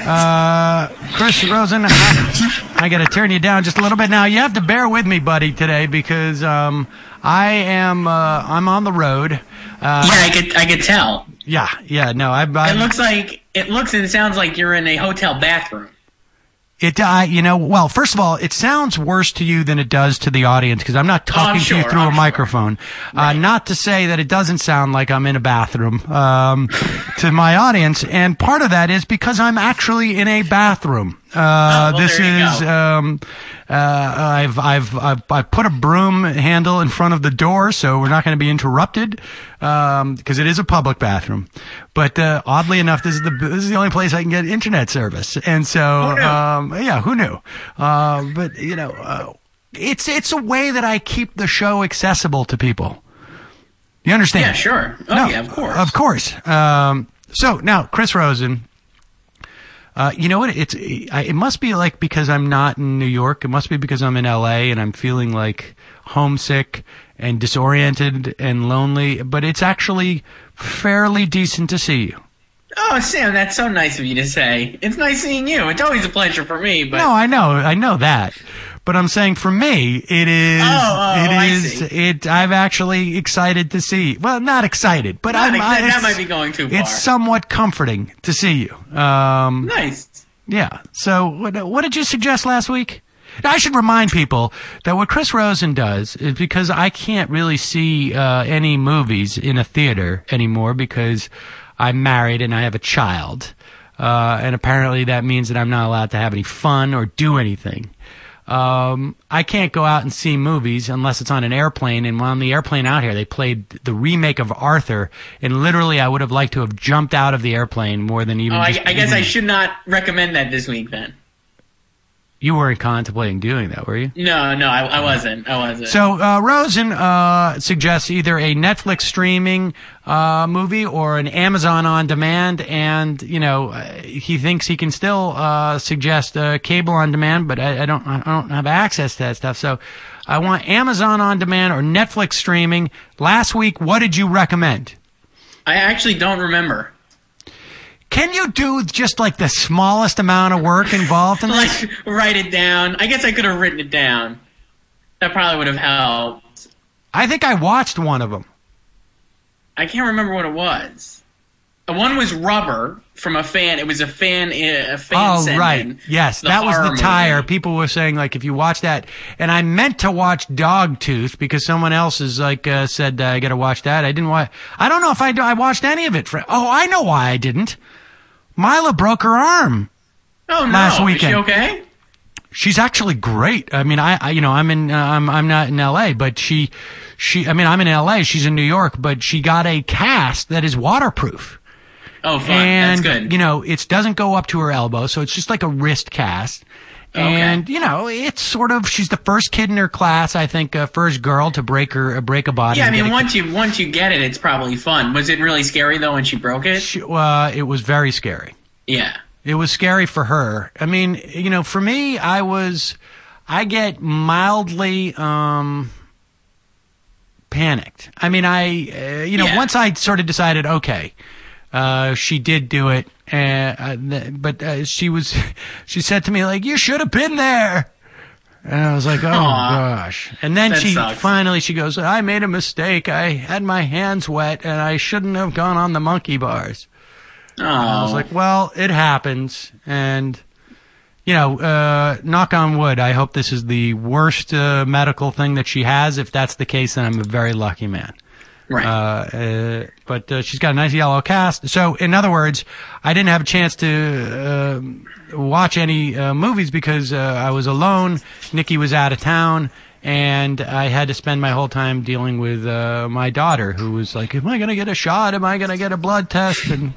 Uh, Chris Rosen, I, I got to turn you down just a little bit now. You have to bear with me, buddy, today because um, I am uh, I'm on the road. Uh, yeah, I could I could tell. Yeah, yeah, no, I. I it looks like it looks and sounds like you're in a hotel bathroom. It, uh, you know, well, first of all, it sounds worse to you than it does to the audience because I'm not talking oh, I'm to sure, you through I'm a sure. microphone. Right. Uh, not to say that it doesn't sound like I'm in a bathroom um, to my audience, and part of that is because I'm actually in a bathroom. Uh, oh, well, this there you is go. um, uh, I've I've I've I put a broom handle in front of the door, so we're not going to be interrupted um, because it is a public bathroom. But uh, oddly enough, this is the this is the only place I can get internet service, and so Who knew? um, yeah, who knew? Uh, but you know, uh, it's it's a way that I keep the show accessible to people. You understand? Yeah, sure. Oh No, yeah, of course. Of course. Um, so now, Chris Rosen. Uh, you know what? It's I, it must be like because I'm not in New York. It must be because I'm in L A and I'm feeling like homesick and disoriented and lonely. But it's actually fairly decent to see you. Oh, Sam, that's so nice of you to say. It's nice seeing you. It's always a pleasure for me. But No, I know, I know that. But I'm saying for me, it is. Oh, oh, it I is. see. It. I'm actually excited to see. Well, not excited, but Not I'm. ex- I, that it's- might be going too far. It's somewhat comforting to see you. Um, nice. Yeah. So, what, what did you suggest last week? Now, I should remind people that what Chris Rosen does is because I can't really see uh, any movies in a theater anymore because I'm married and I have a child. Uh, and apparently that means that I'm not allowed to have any fun or do anything. Um, I can't go out and see movies unless it's on an airplane. And on the airplane out here, they played the remake of Arthur. And literally, I would have liked to have jumped out of the airplane more than even Oh, I, just I guess even- I should not recommend that this week then. You weren't contemplating doing that, were you? No, no, I, I wasn't. I wasn't. So uh, Rosen uh, suggests either a Netflix streaming uh, movie or an Amazon on demand, and you know uh, he thinks he can still uh, suggest uh, cable on demand, but I, I don't. I don't have access to that stuff. So I want Amazon on demand or Netflix streaming. Last week, what did you recommend? I actually don't remember. Can you do just like the smallest amount of work involved in this? Like, write it down. I guess I could have written it down. That probably would have helped. I think I watched one of them. I can't remember what it was. One was Rubber from a fan. It was a fan. A fan Oh, send right. in, Yes, the that was horror the tire. movie. People were saying, like, if you watch that. And I meant to watch Dogtooth because someone else is like uh, said, uh, I got to watch that. I didn't watch. I don't know if I, I watched any of it. For, oh, I know why I didn't. Mila broke her arm Oh no! last weekend. Is she okay? She's actually great. I mean, I, I you know, I'm in, uh, I'm, I'm not in L A, but she, she, I mean, I'm in L A. She's in New York, but she got a cast that is waterproof. Oh, fine. And, That's good. you know, it doesn't go up to her elbow, so it's just like a wrist cast. Okay. And, you know, it's sort of, she's the first kid in her class, I think, uh, first girl to break her, uh, break a body. Yeah, I and mean, get a- once you once you get it, it's probably fun. Was it really scary though when she broke it? She, uh, it was very scary. Yeah. It was scary for her. I mean, you know, for me, I was, I get mildly, um, panicked. I mean, I, uh, you know, Yeah. once I sort of decided, okay, uh, she did do it, uh, uh, th- but uh, she was, she said to me, like, you should have been there. And I was like, oh, Aw. gosh. And then That she, sucks. finally, she goes, I made a mistake. I had my hands wet, and I shouldn't have gone on the monkey bars. Oh. I was like, well, it happens, and you know, uh, knock on wood. I hope this is the worst uh, medical thing that she has. If that's the case, then I'm a very lucky man. right. Uh, uh, but uh, she's got a nice yellow cast. So, in other words, I didn't have a chance to uh, watch any uh, movies because uh, I was alone. Nikki was out of town. And I had to spend my whole time dealing with uh, my daughter, who was like, am I going to get a shot? Am I going to get a blood test? And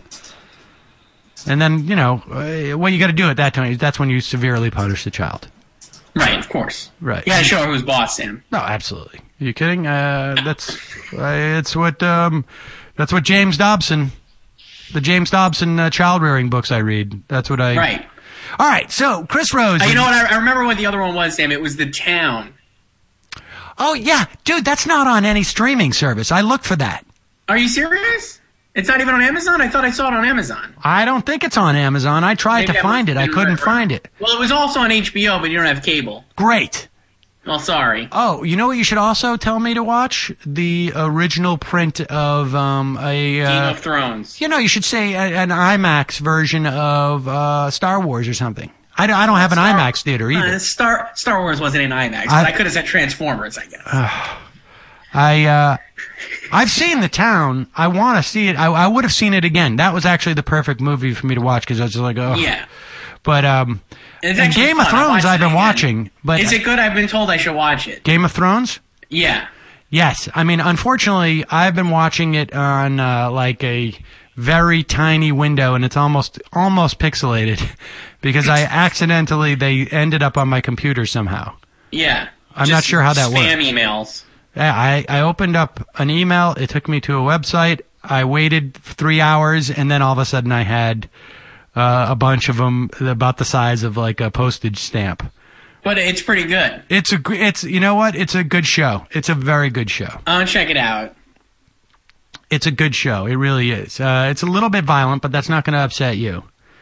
and then, you know, uh, what you got to do at that time is that's when you severely punish the child. right. Of course. Right. You gotta show her who's boss, Sam. No, absolutely. Are you kidding? Uh, that's uh, it's what um, that's what James Dobson, the James Dobson uh, child rearing books I read. That's what I. Right. All right. So Chris Rose. Uh, you know what? I, I remember what the other one was, Sam. It was The Town. Oh yeah, dude, that's not on any streaming service. I looked for that. Are you serious? It's not even on Amazon? I thought I saw it on Amazon. I don't think it's on Amazon. I tried Maybe to I find it. I didn't couldn't remember. find it. Well, it was also on H B O, but you don't have cable. Great. Well, sorry. Oh, you know what you should also tell me to watch? The original print of um, a... Uh, Game of Thrones. you know, you should say a, an IMAX version of uh, Star Wars or something. I, don't- I don't have an Star- IMAX theater either. Uh, Star Star Wars wasn't in IMAX, I- but I could have said Transformers, I guess. I, uh, I've seen The Town. I want to see it. I, I would have seen it again. That was actually the perfect movie for me to watch because I was just like, oh. Yeah. But um, It's and actually Game of fun. I Thrones watched I've it been again. watching. But Is it good? I've been told I should watch it. Game of Thrones? Yeah. Yes. I mean, unfortunately, I've been watching it on uh, like a very tiny window, and it's almost almost pixelated because I accidentally they ended up on my computer somehow. Yeah. I'm not sure how that works. Spam emails. Yeah, I, I opened up an email. It took me to a website. I waited three hours, and then all of a sudden I had uh, a bunch of them about the size of like a postage stamp. But it's pretty good. It's a, gr- it's you know what? It's a good show. It's a very good show. I'll check it out. It's a good show. It really is. Uh, it's a little bit violent, but that's not going to upset you.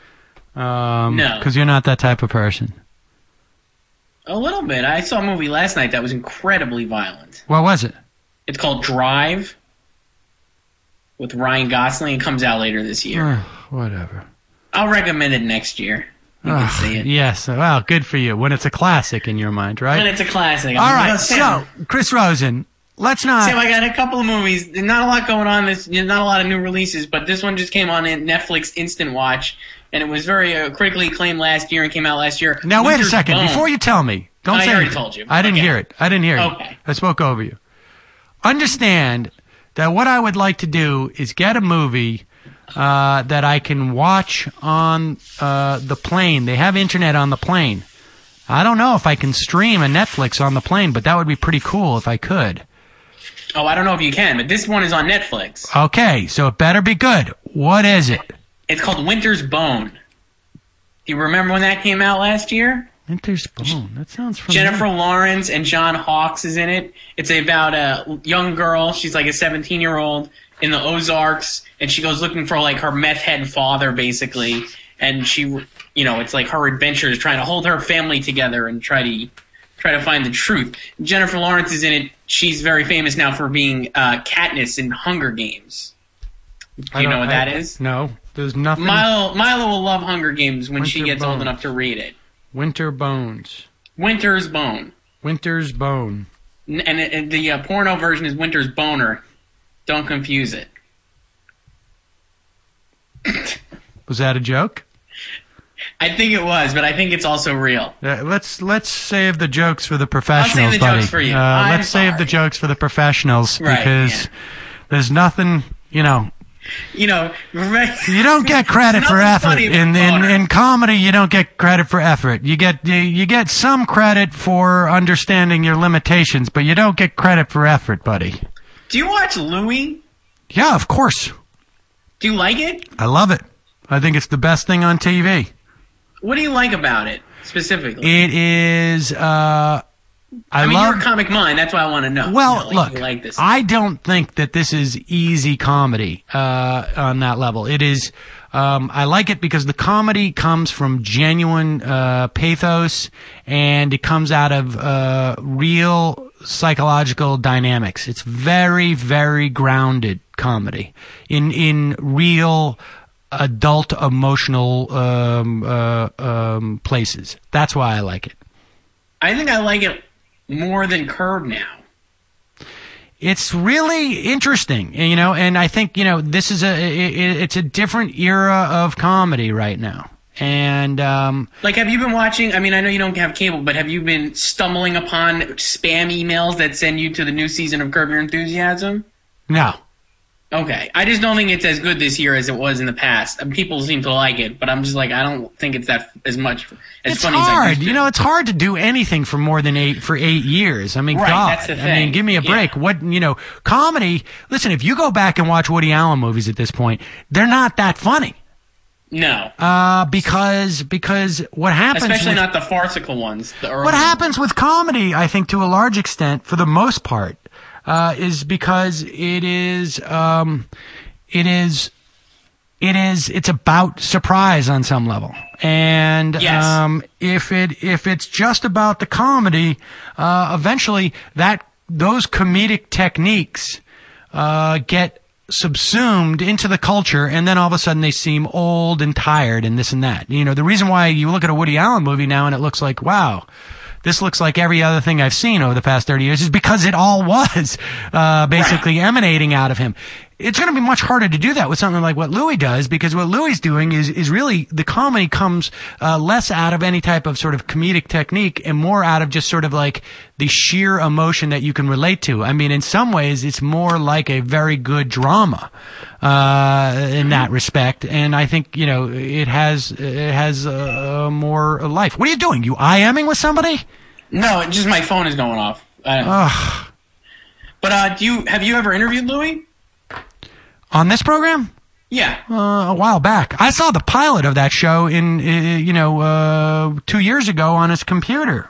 Um, No. because you're not that type of person. A little bit. I saw a movie last night that was incredibly violent. What was it? It's called Drive with Ryan Gosling. It comes out later this year. Uh, whatever. I'll recommend it next year. You can Ugh, see it. yes. Well, good for you. When it's a classic in your mind, right? And it's a classic. All I'm right. like, oh, Sam, So, Chris Rosen, let's not. Sam, I got a couple of movies. There's not a lot going on. There's not a lot of new releases, but this one just came on in Netflix Instant Watch, and it was very uh, critically acclaimed last year and came out last year. Now, wait a Winter's second. Bone. Before you tell me, don't I say already anything. told you. I didn't Okay. hear it. I didn't hear you. Okay. I spoke over you. Understand that what I would like to do is get a movie uh, that I can watch on uh, the plane. They have internet on the plane. I don't know if I can stream a Netflix on the plane, but that would be pretty cool if I could. Oh, I don't know if you can, but this one is on Netflix. Okay, so it better be good. What is it? It's called Winter's Bone. Do you remember when that came out last year? Winter's Bone. That sounds familiar. Jennifer Lawrence and John Hawkes is in it. It's about a young girl. She's like a seventeen-year-old in the Ozarks, and she goes looking for like her meth head father, basically. And she, you know, it's like her adventures trying to hold her family together and try to try to find the truth. Jennifer Lawrence is in it. She's very famous now for being uh, Katniss in Hunger Games. Do you know what I, that is? No, there's nothing. Milo Milo will love Hunger Games when Winter she gets Bone. old enough to read it. Winter Bones. Winter's Bone. Winter's Bone. N- And, it, and the uh, porno version is Winter's Boner. Don't confuse it. Was that a joke? I think it was, but I think it's also real. Uh, let's let's save the jokes for the professionals, the buddy. jokes for you. Uh, I'm let's save sorry. the jokes for the professionals Right, because yeah. there's nothing, you know. You know, You don't get credit for Nothing effort funny about in, in boner. in comedy. You don't get credit for effort. You get you, you get some credit for understanding your limitations, but you don't get credit for effort, buddy. Do you watch Louie? Yeah, of course. Do you like it? I love it. I think it's the best thing on T V. What do you like about it specifically? It is. Uh, I, I mean, love. you're a comic mind. That's why I want to know. Well, you know, like, look, you like this. I don't think that this is easy comedy uh, on that level. It is. Um, I like it because the comedy comes from genuine uh, pathos, and it comes out of uh, real psychological dynamics. It's very, very grounded comedy in in real adult emotional um, uh, um, places. That's why I like it. I think I like it more than Curb now. It's really interesting, you know, and I think, you know, this is a, it, it's a different era of comedy right now. And, um, Like, have you been watching, I mean, I know you don't have cable, but have you been stumbling upon spam emails that send you to the new season of Curb Your Enthusiasm? no. Okay. I just don't think it's as good this year as it was in the past. I mean, people seem to like it, but I'm just like, I don't think it's that as much, as It's funny as I hard, used to. you know, it's hard to do anything for more than eight, for eight years. I mean, Right, God, that's the I mean, thing. give me a Yeah. break. What, you know, comedy, listen, if you go back and watch Woody Allen movies at this point, they're not that funny. No. Uh, because, because what happens Especially with- not the farcical ones. The early What happens with comedy, I think, to a large extent, for the most part, uh, is because it is, um, it is, it is, it's about surprise on some level. And, Yes. um, if it, if it's just about the comedy, uh, eventually that, those comedic techniques, uh, get subsumed into the culture, and then all of a sudden they seem old and tired and this and that. You know, the reason why you look at a Woody Allen movie now and it looks like, wow, this looks like every other thing I've seen over the past thirty years is because it all was, uh, basically Right. emanating out of him. It's going to be much harder to do that with something like what Louis does, because what Louis doing is, is really, the comedy comes, uh, less out of any type of sort of comedic technique and more out of just sort of like the sheer emotion that you can relate to. I mean, in some ways, it's more like a very good drama, uh, in that respect. And I think, you know, it has, it has, uh, more life. What are you doing? You IMing with somebody? No, it just my phone is going off. I Ugh. But uh, do you have you ever interviewed Louis? On this program? Yeah. Uh, a while back. I saw the pilot of that show in, uh, you know, uh, two years ago on his computer.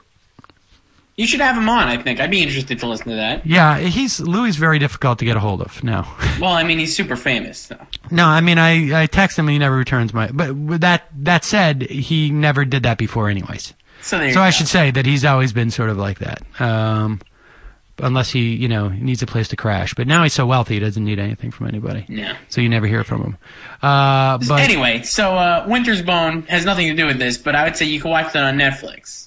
You should have him on, I think. I'd be interested to listen to that. Yeah, he's, Louis very difficult to get a hold of now. Well, I mean, he's super famous, so. No, I mean, I, I text him and he never returns my, but with that, that said, he never did that before anyways. So there you So go. I should say that he's always been sort of like that. Um, unless he, you know, needs a place to crash. But now he's so wealthy, he doesn't need anything from anybody. Yeah. So you never hear from him. Uh, but Anyway, so uh, Winter's Bone has nothing to do with this, but I would say you can watch that on Netflix.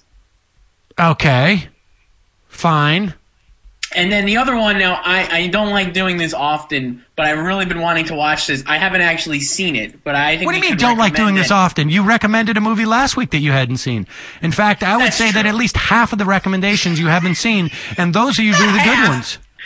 okay, fine. And then the other one, now, I, I don't like doing this often, but I've really been wanting to watch this. I haven't actually seen it, but I think What do you we mean should don't like doing recommend this it. often? You recommended a movie last week that you hadn't seen. In fact, I would That's say that true. at least half of the recommendations you haven't seen, and those are usually the good Half. ones.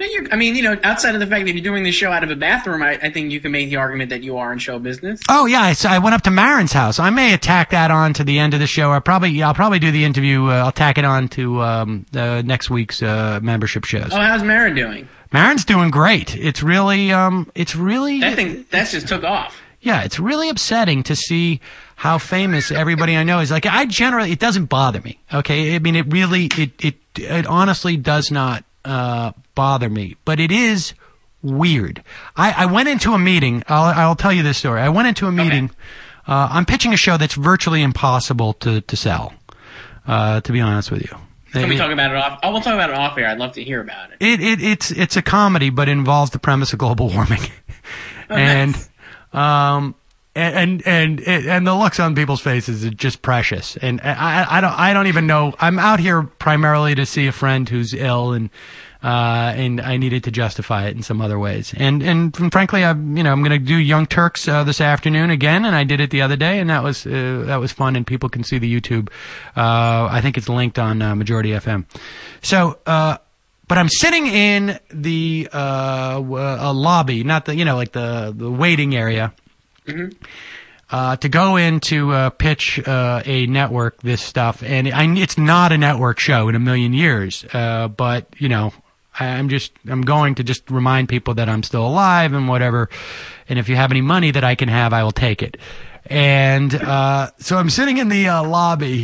No, you're, I mean, you know, outside of the fact that you're doing this show out of a bathroom, I, I think you can make the argument that you are in show business. Oh yeah, I, so I went up to Marin's house. I may attack that on to the end of the show. I probably, I'll probably do the interview. Uh, I'll tack it on to um, uh, next week's uh, membership shows. Oh, how's Marin doing? Marin's doing great. It's really, um, it's really. That thing, that just took off. Yeah, it's really upsetting to see how famous everybody I know is. Like, I generally, it doesn't bother me. Okay, I mean, it really, it, it, it honestly does not. Uh, bother me, but it is weird. I, I went into a meeting. I'll, I'll tell you this story. I went into a meeting. Okay. Uh, I'm pitching a show that's virtually impossible to to sell. Uh, to be honest with you, Can it, we talk about it off? Oh, we'll talk about it off air. I'd love to hear about it. It, it it's it's a comedy, but it involves the premise of global warming, oh, and nice. um. And and and and the looks on people's faces are just precious. And I I don't I don't even know. I'm out here primarily to see a friend who's ill, and uh and I needed to justify it in some other ways. And and frankly, I you know I'm going to do Young Turks uh, this afternoon again, and I did it the other day, and that was uh, that was fun. And people can see the YouTube. Uh, I think it's linked on uh, Majority F M. So. uh But I'm sitting in the uh, uh lobby, not the you know like the the waiting area. Mm-hmm. Uh, to go in to uh, pitch uh, a network this stuff, and I, it's not a network show in a million years. Uh, but you know, I'm just I'm going to just remind people that I'm still alive and whatever. And if you have any money that I can have, I will take it. And uh, so I'm sitting in the uh, lobby,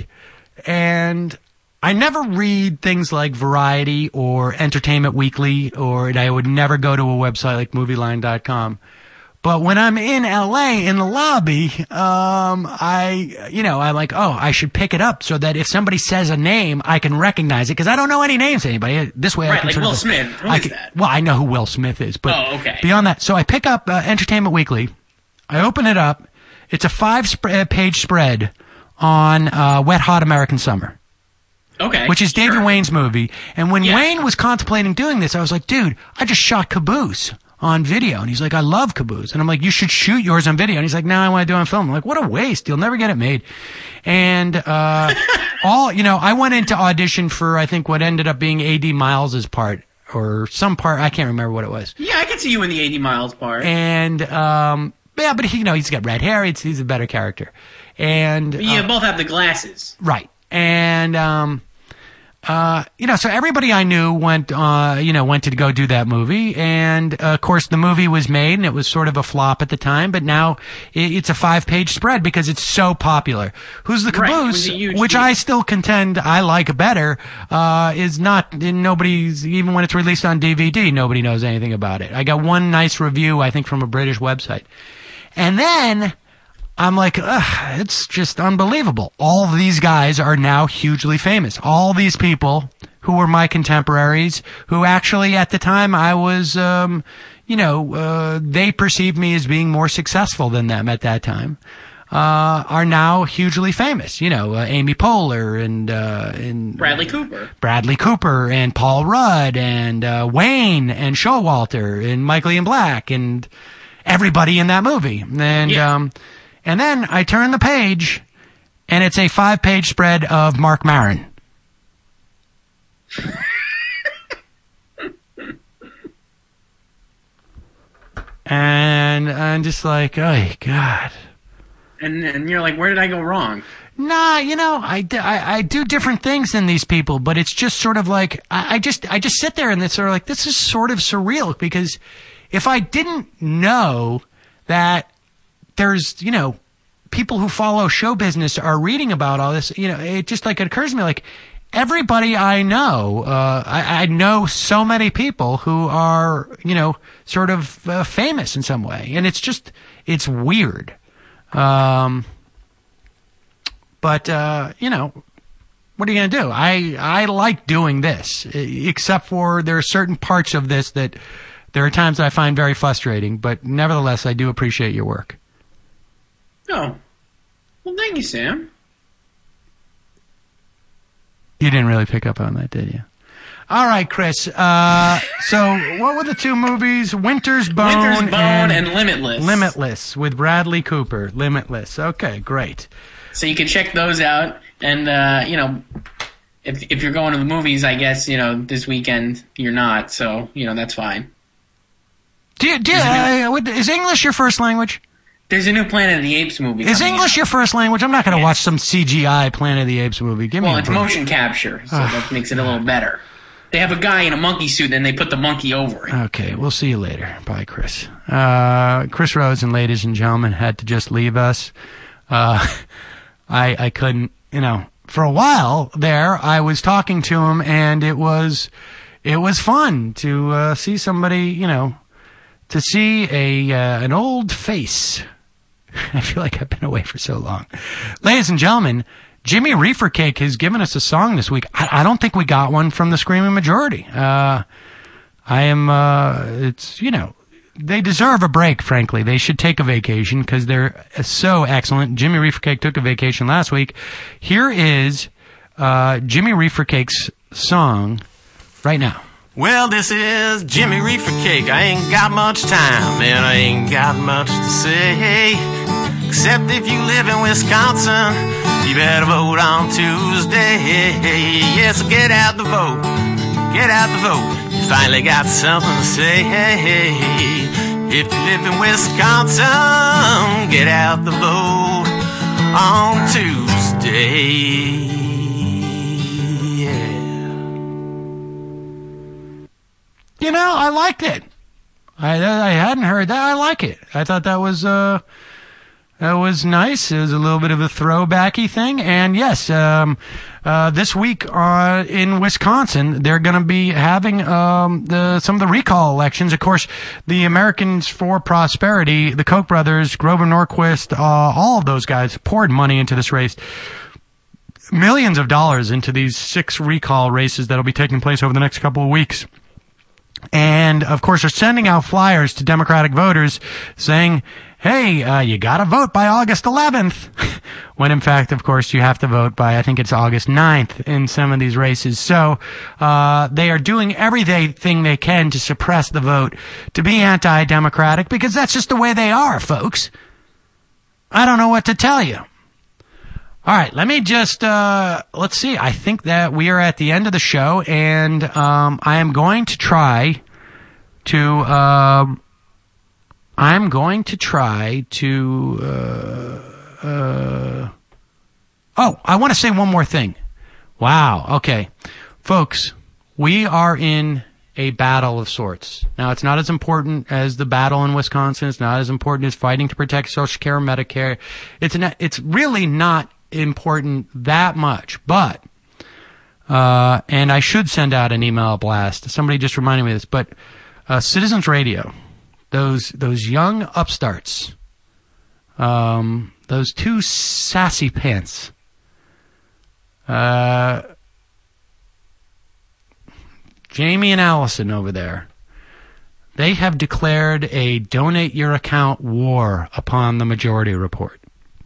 and I never read things like Variety or Entertainment Weekly, or and I would never go to a website like movie line dot com. But when I'm in L A in the lobby, um, I, you know, I'm like, oh, I should pick it up so that if somebody says a name, I can recognize it, because I don't know any names to anybody. This way, right, I can like sort Will of, Smith. Who I is can, that? Well, I know who Will Smith is, but oh, okay. beyond that, so I pick up uh, Entertainment Weekly. I open it up. It's a five-page spread on uh, Wet Hot American Summer. Okay. Which is David sure. Wayne's movie. And when Yeah. Wayne was contemplating doing this, I was like, dude, I just shot Caboose on video. And he's like, I love Caboose. And I'm like, you should shoot yours on video. And he's like, no, I want to do it on film. I'm like, what a waste. You'll never get it made. And, uh, all, you know, I went into audition for, I think, what ended up being A D Miles's part, or some part. I can't remember what it was. Yeah, I can see you in the eighty miles part. And, um, yeah, but he, you know, he's got red hair. He's, he's a better character. And, But you uh, both have the glasses. right. And, um, Uh, you know, so everybody I knew went, uh, you know, went to go do that movie. And, uh, of course, the movie was made, and it was sort of a flop at the time, but now it, it's a five-page spread because it's so popular. Who's the Right, it Caboose, was a huge which deal. I still contend I like better, uh, is not, nobody's, even when it's released on D V D, nobody knows anything about it. I got one nice review, I think, from a British website. And then I'm like, ugh, it's just unbelievable. All of these guys are now hugely famous. All these people who were my contemporaries, who actually at the time I was, um, you know, uh, they perceived me as being more successful than them at that time, uh, are now hugely famous. You know, uh, Amy Poehler and, uh, and Bradley Cooper. Bradley Cooper and Paul Rudd and, uh, Wayne and Showalter and Michael Ian Black and everybody in that movie. And, Yeah. um, And then I turn the page, and it's a five-page spread of Mark Maron. And I'm just like, oh, God. And and you're like, where did I go wrong? Nah, you know, I, d- I, I do different things than these people, but it's just sort of like, I, I just I just sit there and it's sort of like, this is sort of surreal, because if I didn't know that there's, you know, people who follow show business are reading about all this, you know, it just like it occurs to me, like, everybody I know, uh, I, I know so many people who are, you know, sort of uh, famous in some way. And it's just, it's weird. Um, but, uh, you know, what are you going to do? I, I like doing this, except for there are certain parts of this that there are times that I find very frustrating, but nevertheless, I do appreciate your work. Oh. Well, thank you, Sam. You didn't really pick up on that, did you? All right, Chris. Uh, so what were the two movies? Winter's Bone, Winter's Bone and, and Limitless. Limitless with Bradley Cooper. Limitless. Okay, great. So you can check those out, and uh, you know, if if you're going to the movies, I guess, you know, this weekend you're not, so, you know, that's fine. Do you, do you, uh, is English your first language? There's a new Planet of the Apes movie. Is English out. your first language? I'm not going to Yeah. watch some C G I Planet of the Apes movie. Give me Well, a it's break. motion capture, so that makes it a little better. They have a guy in a monkey suit, and then they put the monkey over it. Okay, we'll see you later. Bye, Chris. Uh, Chris Rosen, ladies and gentlemen, had to just leave us. Uh, I I couldn't, you know, for a while there, I was talking to him, and it was it was fun to uh, see somebody, you know, to see a uh, an old face. I feel like I've been away for so long. Ladies and gentlemen, Jimmy Reefer Cake has given us a song this week. I, I don't think we got one from the Screaming Majority. Uh, I am, uh, it's, you know, they deserve a break, frankly. They should take a vacation because they're so excellent. Jimmy Reefer Cake took a vacation last week. Here is uh, Jimmy Reefer Cake's song right now. Well, this is Jimmy Reefer Cake. I ain't got much time, and I ain't got much to say. Except if you live in Wisconsin, you better vote on Tuesday. Yes, get out the vote. Get out the vote. You finally got something to say. If you live in Wisconsin, get out the vote on Tuesday. You know, I liked it. I I hadn't heard that. I like it. I thought that was uh that was nice. It was a little bit of a throwbacky thing. And yes, um, uh, this week uh, in Wisconsin, they're going to be having um, the some of the recall elections. Of course, the Americans for Prosperity, the Koch brothers, Grover Norquist, uh, all of those guys poured money into this race. Millions of dollars into these six recall races that will be taking place over the next couple of weeks. And, of course, they're sending out flyers to Democratic voters saying, hey, uh, you got to vote by August eleventh. When, in fact, of course, you have to vote by, I think it's August ninth in some of these races. So uh, they are doing everything they can to suppress the vote, to be anti-democratic, because that's just the way they are, folks. I don't know what to tell you. All right, let me just, uh, let's see. I think that we are at the end of the show, and um, I am going to try to, um, I'm going to try to, uh, uh, oh, I want to say one more thing. Wow, okay. Folks, we are in a battle of sorts. Now, it's not as important as the battle in Wisconsin. It's not as important as fighting to protect Social Care and Medicare. It's not, it's really not important that much, but uh and I should send out an email blast. Somebody just reminded me of this, but uh Citizens Radio, those those young upstarts, um those two sassy pants, uh Jamie and Allison over there, they have declared a donate your account war upon the Majority Report.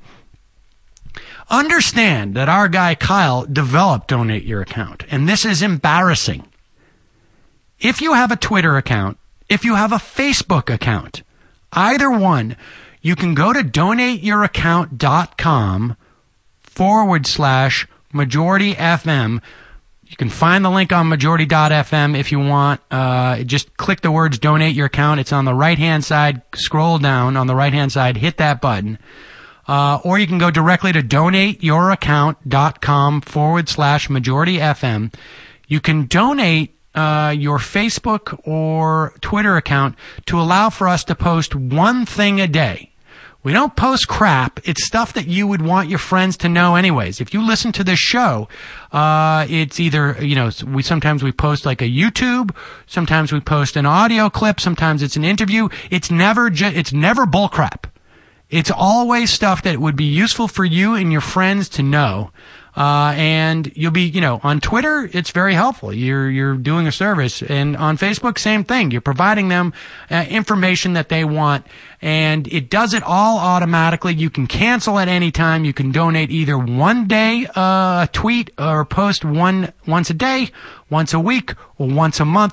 Understand that our guy Kyle developed Donate Your Account, and this is embarrassing. If you have a Twitter account, if you have a Facebook account, either one, you can go to donateyouraccount.com forward slash majority FM. You can find the link on majority dot f m if you want. Uh, just click the words Donate Your Account. It's on the right-hand side. Scroll down on the right-hand side. Hit that button. Uh, or you can go directly to donateyouraccount.com forward slash majority FM. You can donate uh, your Facebook or Twitter account to allow for us to post one thing a day. We don't post crap. It's stuff that you would want your friends to know anyways. If you listen to this show, uh, it's either, you know, we sometimes we post like a YouTube, sometimes we post an audio clip, sometimes it's an interview. It's never, ju- it's never bull crap. It's always stuff that would be useful for you and your friends to know. Uh, and you'll be, you know, on Twitter, it's very helpful. You're, you're doing a service. And on Facebook, same thing. You're providing them uh, information that they want. And it does it all automatically. You can cancel at any time. You can donate either one day, uh, a tweet or post one, once a day, once a week, or once a month.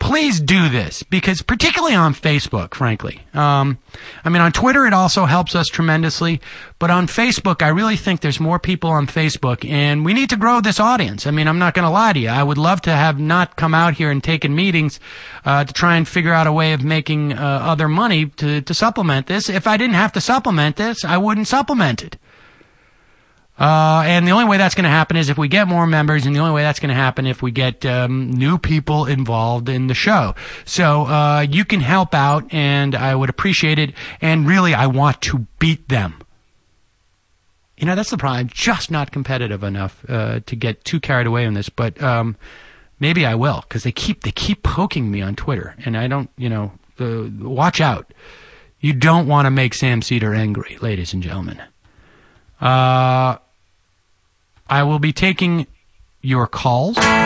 please do this, because particularly on Facebook, frankly. Um, I mean, on Twitter, it also helps us tremendously. But on Facebook, I really think there's more people on Facebook, and we need to grow this audience. I mean, I'm not going to lie to you. I would love to have not come out here and taken meetings uh, to try and figure out a way of making uh, other money to, to supplement this. If I didn't have to supplement this, I wouldn't supplement it. Uh, and the only way that's going to happen is if we get more members, and the only way that's going to happen if we get um, new people involved in the show. So uh, you can help out, and I would appreciate it. And really, I want to beat them. You know, that's the problem. I'm just not competitive enough uh, to get too carried away on this. But um, maybe I will, because they keep they keep poking me on Twitter, and I don't. You know, uh, watch out. You don't want to make Sam Cedar angry, ladies and gentlemen. Uh. I will be taking your calls. I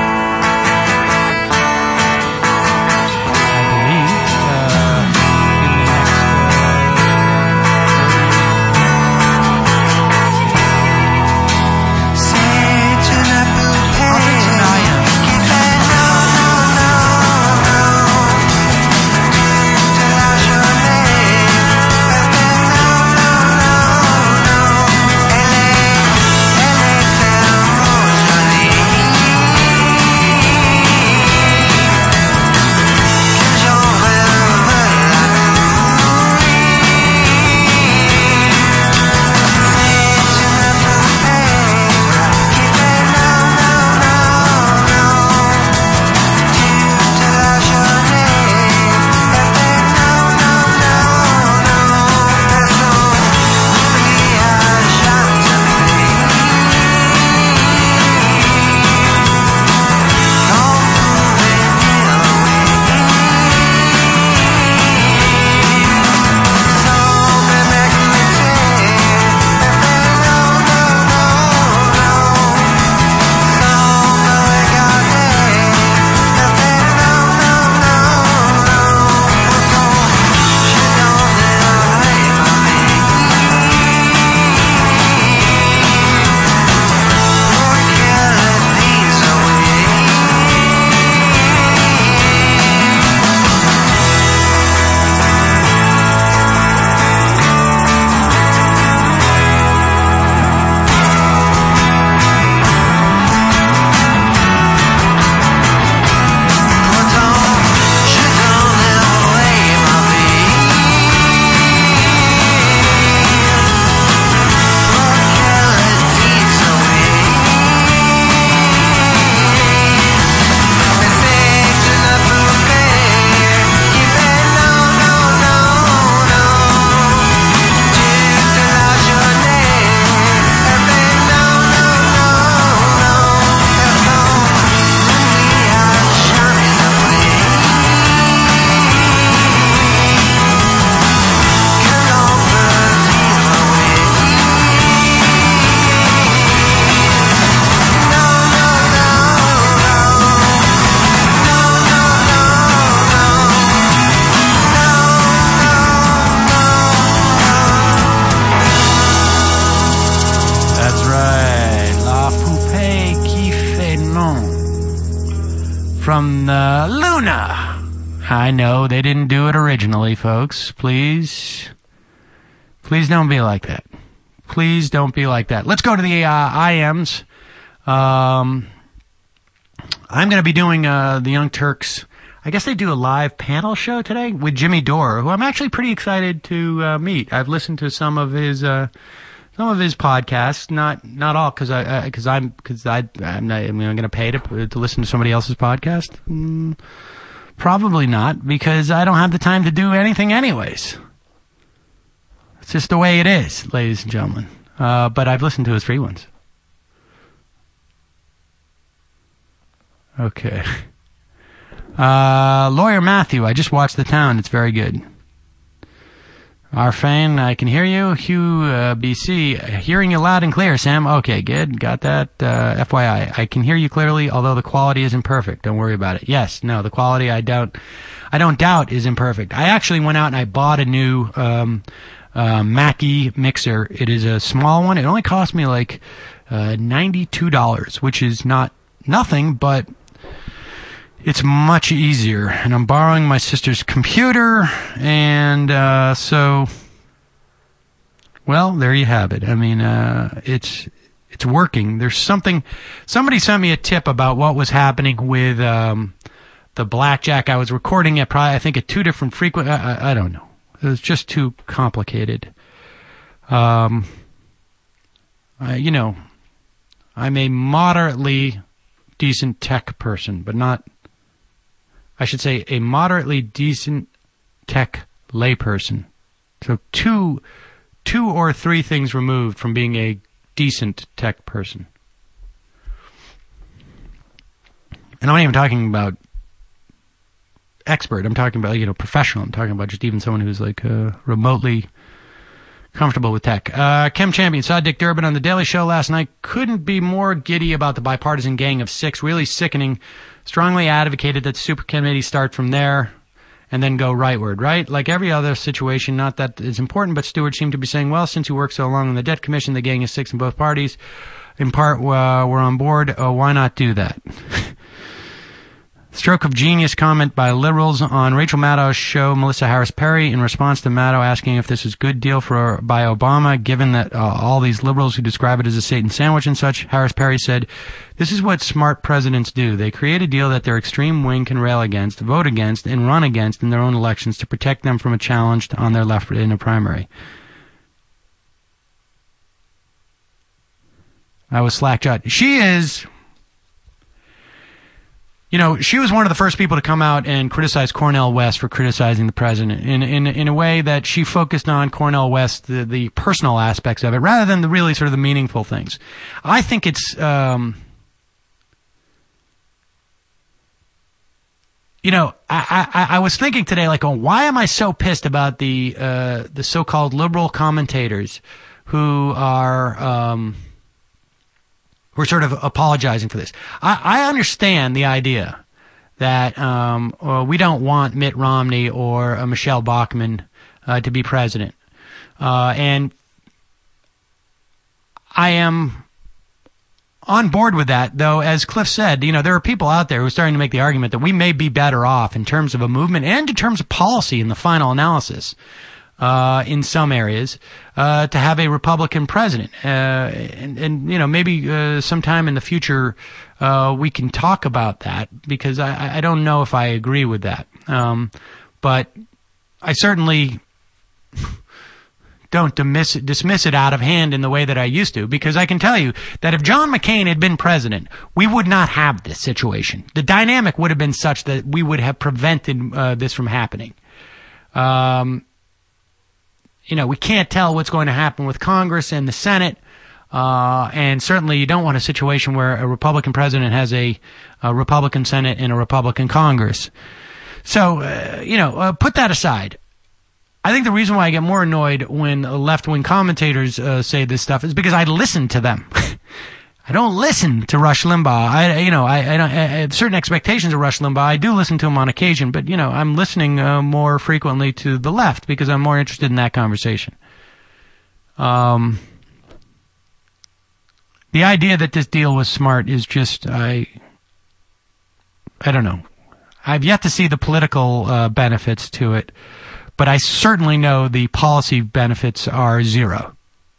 believe. Uh, in the next, uh, I'll take some Diane. From uh, Luna. I know they didn't do it originally, folks. Please, please don't be like that. Please don't be like that. Let's go to the uh, I Ms. Um, I'm going to be doing uh, the Young Turks. I guess they do a live panel show today with Jimmy Dore, who I'm actually pretty excited to uh, meet. I've listened to some of his uh, some of his podcasts, not not all, because I because uh, I'm because I I'm not I'm going to pay to to listen to somebody else's podcast. Mm, probably not, because I don't have the time to do anything anyways. It's just the way it is, ladies and gentlemen. Uh, but I've listened to his free ones. Okay. Uh, Lawyer Matthew, I just watched The Town. It's very good. Arfane, I can hear you. Hugh uh, B C, hearing you loud and clear, Sam. Okay, good. Got that. Uh, F Y I, I can hear you clearly, although the quality isn't perfect. Don't worry about it. Yes, no, the quality I doubt, I don't doubt is imperfect. I actually went out and I bought a new um, uh, Mackie mixer. It is a small one. It only cost me like uh, ninety-two dollars, which is not nothing, but it's much easier. And I'm borrowing my sister's computer, and uh, so, well, there you have it. I mean, uh, it's it's working. There's something. Somebody sent me a tip about what was happening with um, the blackjack. I was recording it, probably I think at two different frequent. I, I, I don't know. It was just too complicated. Um, uh, you know, I'm a moderately decent tech person, but not, I should say, a moderately decent tech layperson. So two, two or three things removed from being a decent tech person. And I'm not even talking about expert. I'm talking about, you know, professional. I'm talking about just even someone who's like uh, remotely comfortable with tech. Uh, Chem Champion saw Dick Durbin on The Daily Show last night. Couldn't be more giddy about the bipartisan gang of six. Really sickening. Strongly advocated that the super committee start from there and then go rightward, right? Like every other situation, not that it's important, but Stewart seemed to be saying, well, since you worked so long on the debt commission, the gang is six in both parties. In part, uh, we're on board. Uh, why not do that? Stroke of genius comment by liberals on Rachel Maddow's show, Melissa Harris Perry, in response to Maddow asking if this is a good deal for by Obama, given that uh, all these liberals who describe it as a Satan sandwich and such. Harris Perry said, this is what smart presidents do. They create a deal that their extreme wing can rail against, vote against, and run against in their own elections to protect them from a challenge on their left in a primary. I was slack-jawed. She is... You know, she was one of the first people to come out and criticize Cornel West for criticizing the president in in in a way that she focused on Cornel West, the, the personal aspects of it, rather than the really sort of the meaningful things. I think it's, um, you know, I, I, I was thinking today, like, oh, why am I so pissed about the uh, the so-called liberal commentators who are... Um, We're sort of apologizing for this. I, I understand the idea that um, well, we don't want Mitt Romney or uh, Michelle Bachmann uh, to be president. Uh, and I am on board with that, though, as Cliff said, you know, there are people out there who are starting to make the argument that we may be better off in terms of a movement and in terms of policy in the final analysis. Uh, in some areas, uh, to have a Republican president. Uh, and, and, you know, maybe, uh, sometime in the future, uh, we can talk about that because I, I don't know if I agree with that. Um, but I certainly don't dismiss it, dismiss it out of hand in the way that I used to, because I can tell you that if John McCain had been president, we would not have this situation. The dynamic would have been such that we would have prevented, uh, this from happening. Um, You know, we can't tell what's going to happen with Congress and the Senate, uh, and certainly you don't want a situation where a Republican president has a, a Republican Senate and a Republican Congress. So, uh, you know, uh, put that aside. I think the reason why I get more annoyed when left-wing commentators uh, say this stuff is because I listen to them. I don't listen to Rush Limbaugh. I, you know, I, I, don't, I have certain expectations of Rush Limbaugh. I do listen to him on occasion, but, you know, I'm listening uh, more frequently to the left because I'm more interested in that conversation. Um, the idea that this deal was smart is just, I, I don't know. I've yet to see the political uh, benefits to it, but I certainly know the policy benefits are zero.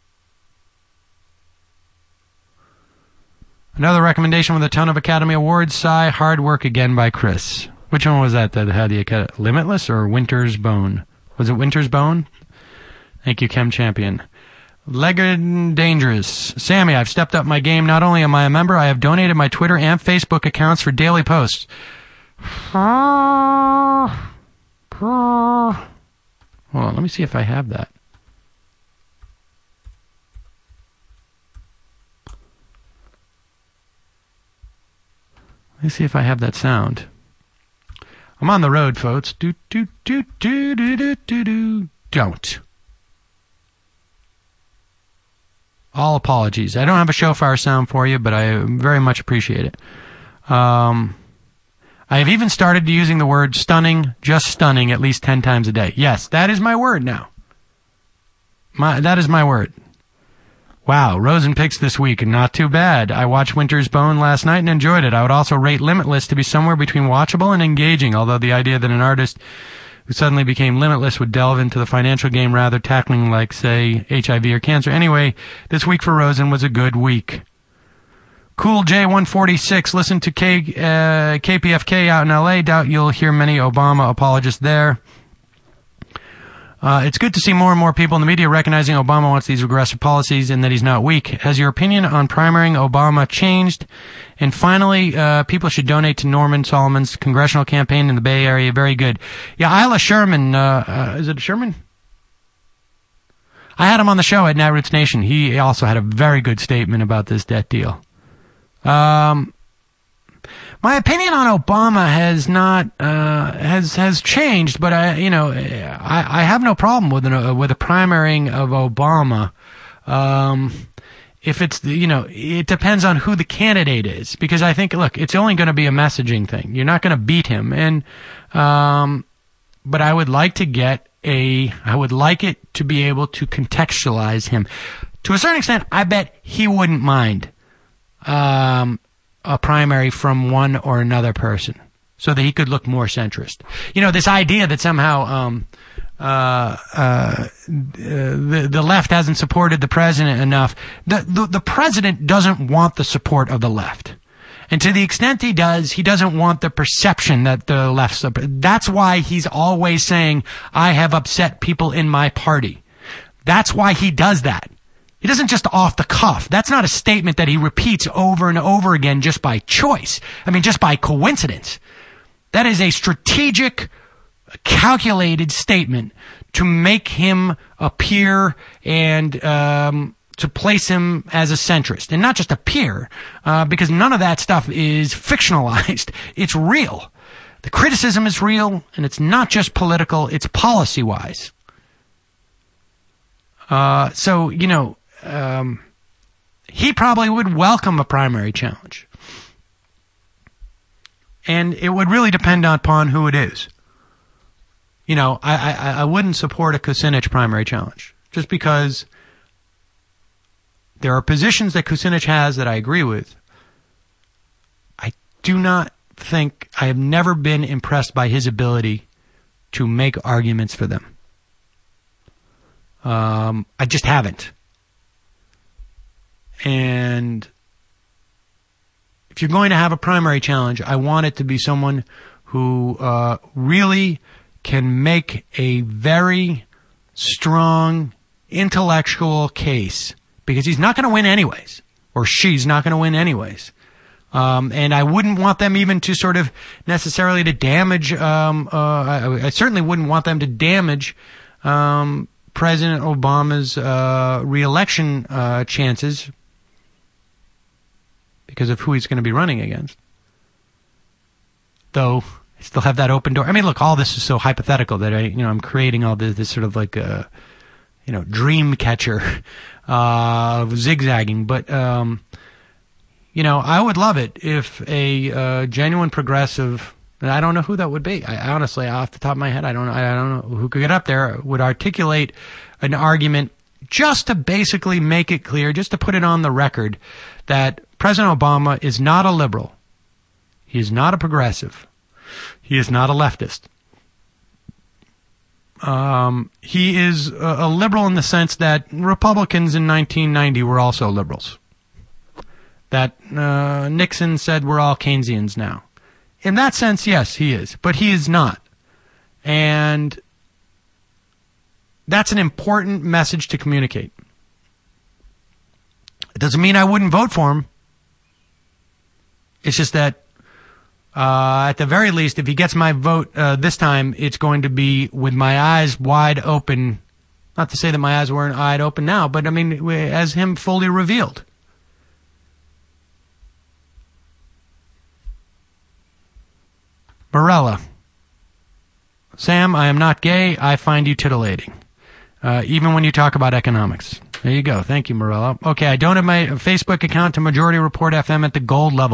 Another recommendation with a ton of Academy Awards. Sigh, Hard Work Again by Chris. Which one was that that had the Academy? Limitless or Winter's Bone? Was it Winter's Bone? Thank you, Chem Champion. Legged Dangerous. Sammy, I've stepped up my game. Not only am I a member, I have donated my Twitter and Facebook accounts for daily posts. Hold on, let me see if I have that. Let me see if I have that sound. I'm on the road, folks. Do, do, do, do, do, do, do, do. Don't. All apologies. I don't have a shofar sound for you, but I very much appreciate it. Um, I have even started using the word stunning, just stunning, at least ten times a day. Yes, that is my word now. My, that is my word. Wow, Rosen picks this week, and not too bad. I watched Winter's Bone last night and enjoyed it. I would also rate Limitless to be somewhere between watchable and engaging, although the idea that an artist who suddenly became limitless would delve into the financial game rather tackling, like, say, H I V or cancer. Anyway, this week for Rosen was a good week. Cool J one forty-six, listen to K, uh, K P F K out in L A. Doubt you'll hear many Obama apologists there. Uh, it's good to see more and more people in the media recognizing Obama wants these regressive policies and that he's not weak. Has your opinion on primarying Obama changed? And finally, uh, people should donate to Norman Solomon's congressional campaign in the Bay Area. Very good. Yeah, Isla Sherman, uh, uh, is it Sherman? I had him on the show at Netroots Nation. He also had a very good statement about this debt deal. Um, my opinion on Obama has not uh, has has changed, but I, you know, I, I have no problem with an, with a primarying of Obama. Um, if it's you know, it depends on who the candidate is, because I think, look, it's only going to be a messaging thing. You're not going to beat him, and um, but I would like to get a, I would like it to be able to contextualize him to a certain extent. I bet he wouldn't mind um, a primary from one or another person, so that he could look more centrist. You know, this idea that somehow um, uh, uh, the the left hasn't supported the president enough. The, the the president doesn't want the support of the left, and to the extent he does, he doesn't want the perception that the left. That's why he's always saying, "I have upset people in my party." That's why he does that. He doesn't just off the cuff. That's not a statement that he repeats over and over again just by choice. I mean, just by coincidence. That is a strategic, calculated statement to make him appear and um, to place him as a centrist. And not just appear, uh, because none of that stuff is fictionalized. It's real. The criticism is real, and it's not just political, it's policy-wise. Uh, so, you know, Um, he probably would welcome a primary challenge. And it would really depend upon who it is. You know, I, I, I wouldn't support a Kucinich primary challenge, just because there are positions that Kucinich has that I agree with. I do not think, I have never been impressed by his ability to make arguments for them. Um, I just haven't. And if you're going to have a primary challenge, I want it to be someone who uh, really can make a very strong intellectual case, because he's not going to win anyways, or she's not going to win anyways. Um, and I wouldn't want them even to sort of necessarily to damage, um, uh, I, I certainly wouldn't want them to damage um, President Obama's uh, re-election uh, chances, because of who he's going to be running against. Though, I still have that open door. I mean, look, all this is so hypothetical that I, you know, I'm creating all this, this sort of like a, you know, dream catcher, uh, zigzagging. But, um, you know, I would love it if a, uh, genuine progressive, and I don't know who that would be. I honestly, off the top of my head, I don't know, I don't know who could get up there, would articulate an argument just to basically make it clear, just to put it on the record, that President Obama is not a liberal. He is not a progressive. He is not a leftist. Um, he is a, a liberal in the sense that Republicans in nineteen ninety were also liberals. That uh, Nixon said we're all Keynesians now. In that sense, yes, he is. But he is not. And that's an important message to communicate. It doesn't mean I wouldn't vote for him. It's just that, uh, at the very least, if he gets my vote uh, this time, it's going to be with my eyes wide open. Not to say that my eyes weren't wide open now, but I mean, as him fully revealed. Morella. Sam, I am not gay. I find you titillating. Uh, even when you talk about economics. There you go. Thank you, Morello. Okay, I don't have my Facebook account to Majority Report F M at the gold level.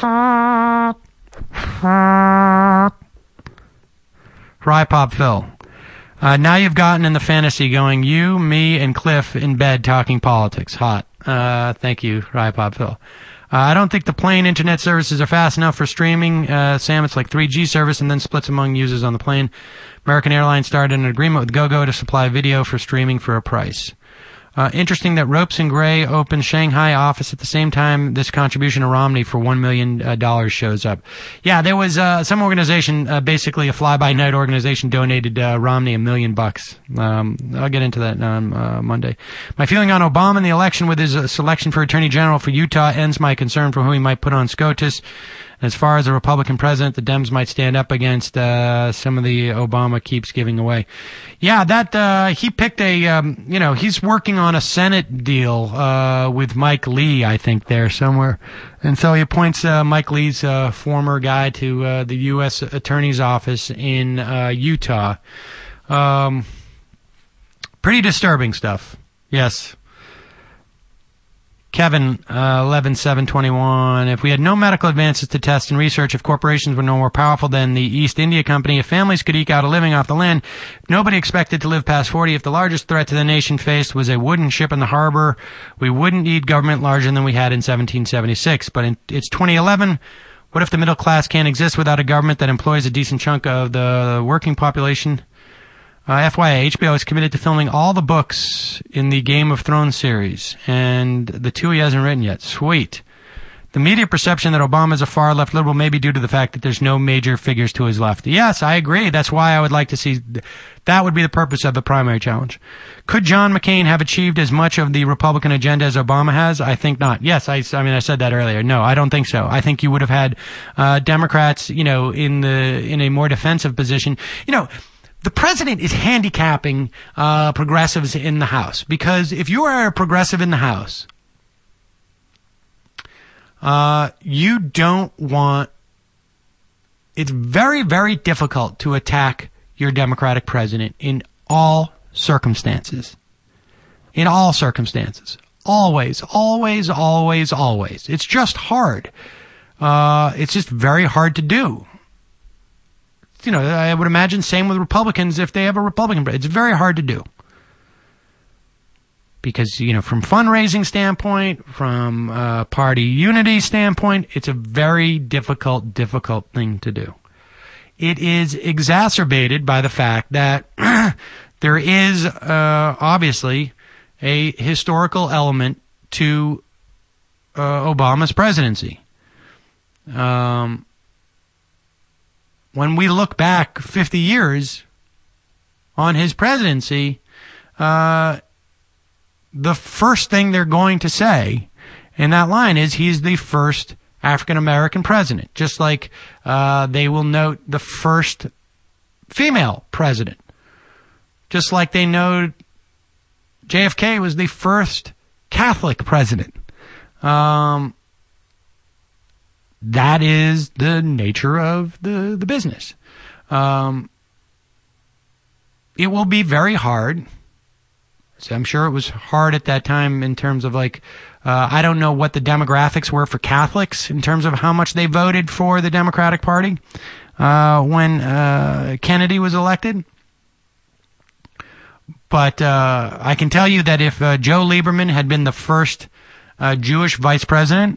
Fry Pop Phil. Uh, now you've gotten in the fantasy going, you, me, and Cliff in bed talking politics. Hot. Uh, thank you, Rypop Phil. Uh, I don't think the plane internet services are fast enough for streaming. Uh, Sam, it's like three G service and then splits among users on the plane. American Airlines started an agreement with GoGo to supply video for streaming for a price. Uh, interesting that Ropes and Gray opened Shanghai office at the same time this contribution to Romney for one million dollars shows up. Yeah, there was uh, some organization, uh, basically a fly-by-night organization, donated uh, Romney a million bucks. Um, I'll get into that on uh, Monday. My feeling on Obama and the election with his uh, selection for Attorney General for Utah ends my concern for who he might put on SCOTUS. As far as a Republican president, the Dems might stand up against uh, some of the Obama keeps giving away. Yeah, that uh, he picked a, um, you know, he's working on a Senate deal uh, with Mike Lee, I think, there somewhere. And so he appoints uh, Mike Lee's uh, former guy to uh, the U S Attorney's Office in uh, Utah. Um, pretty disturbing stuff. Yes. Kevin, uh, eleven seven twenty-one. If we had no medical advances to test and research, if corporations were no more powerful than the East India Company, if families could eke out a living off the land, if nobody expected to live past forty, if the largest threat to the nation faced was a wooden ship in the harbor, we wouldn't need government larger than we had in seventeen seventy-six. But in, it's twenty eleven. What if the middle class can't exist without a government that employs a decent chunk of the working population? Uh, F Y I, H B O is committed to filming all the books in the Game of Thrones series, and the two he hasn't written yet. Sweet. The media perception that Obama is a far-left liberal may be due to the fact that there's no major figures to his left. Yes, I agree. That's why I would like to see... That would be the purpose of the primary challenge. Could John McCain have achieved as much of the Republican agenda as Obama has? I think not. Yes, I, I mean, I said that earlier. No, I don't think so. I think you would have had uh, Democrats, you know, in the in a more defensive position. You know... The president is handicapping uh, progressives in the House, because if you are a progressive in the House, uh, you don't want... It's very, very difficult to attack your Democratic president in all circumstances. In all circumstances. Always, always, always, always. It's just hard. Uh, it's just very hard to do. You know, I would imagine same with Republicans if they have a Republican. It's very hard to do. Because, you know, from fundraising standpoint, from uh, party unity standpoint, it's a very difficult, difficult thing to do. It is exacerbated by the fact that there is uh, obviously a historical element to uh, Obama's presidency. Um... When we look back fifty years on his presidency, uh, the first thing they're going to say in that line is he's the first African-American president, just like uh, they will note the first female president, just like they know J F K was the first Catholic president. Um... That is the nature of the, the business. Um, it will be very hard. So I'm sure it was hard at that time in terms of like, uh, I don't know what the demographics were for Catholics in terms of how much they voted for the Democratic Party uh, when uh, Kennedy was elected. But uh, I can tell you that if uh, Joe Lieberman had been the first uh, Jewish vice president,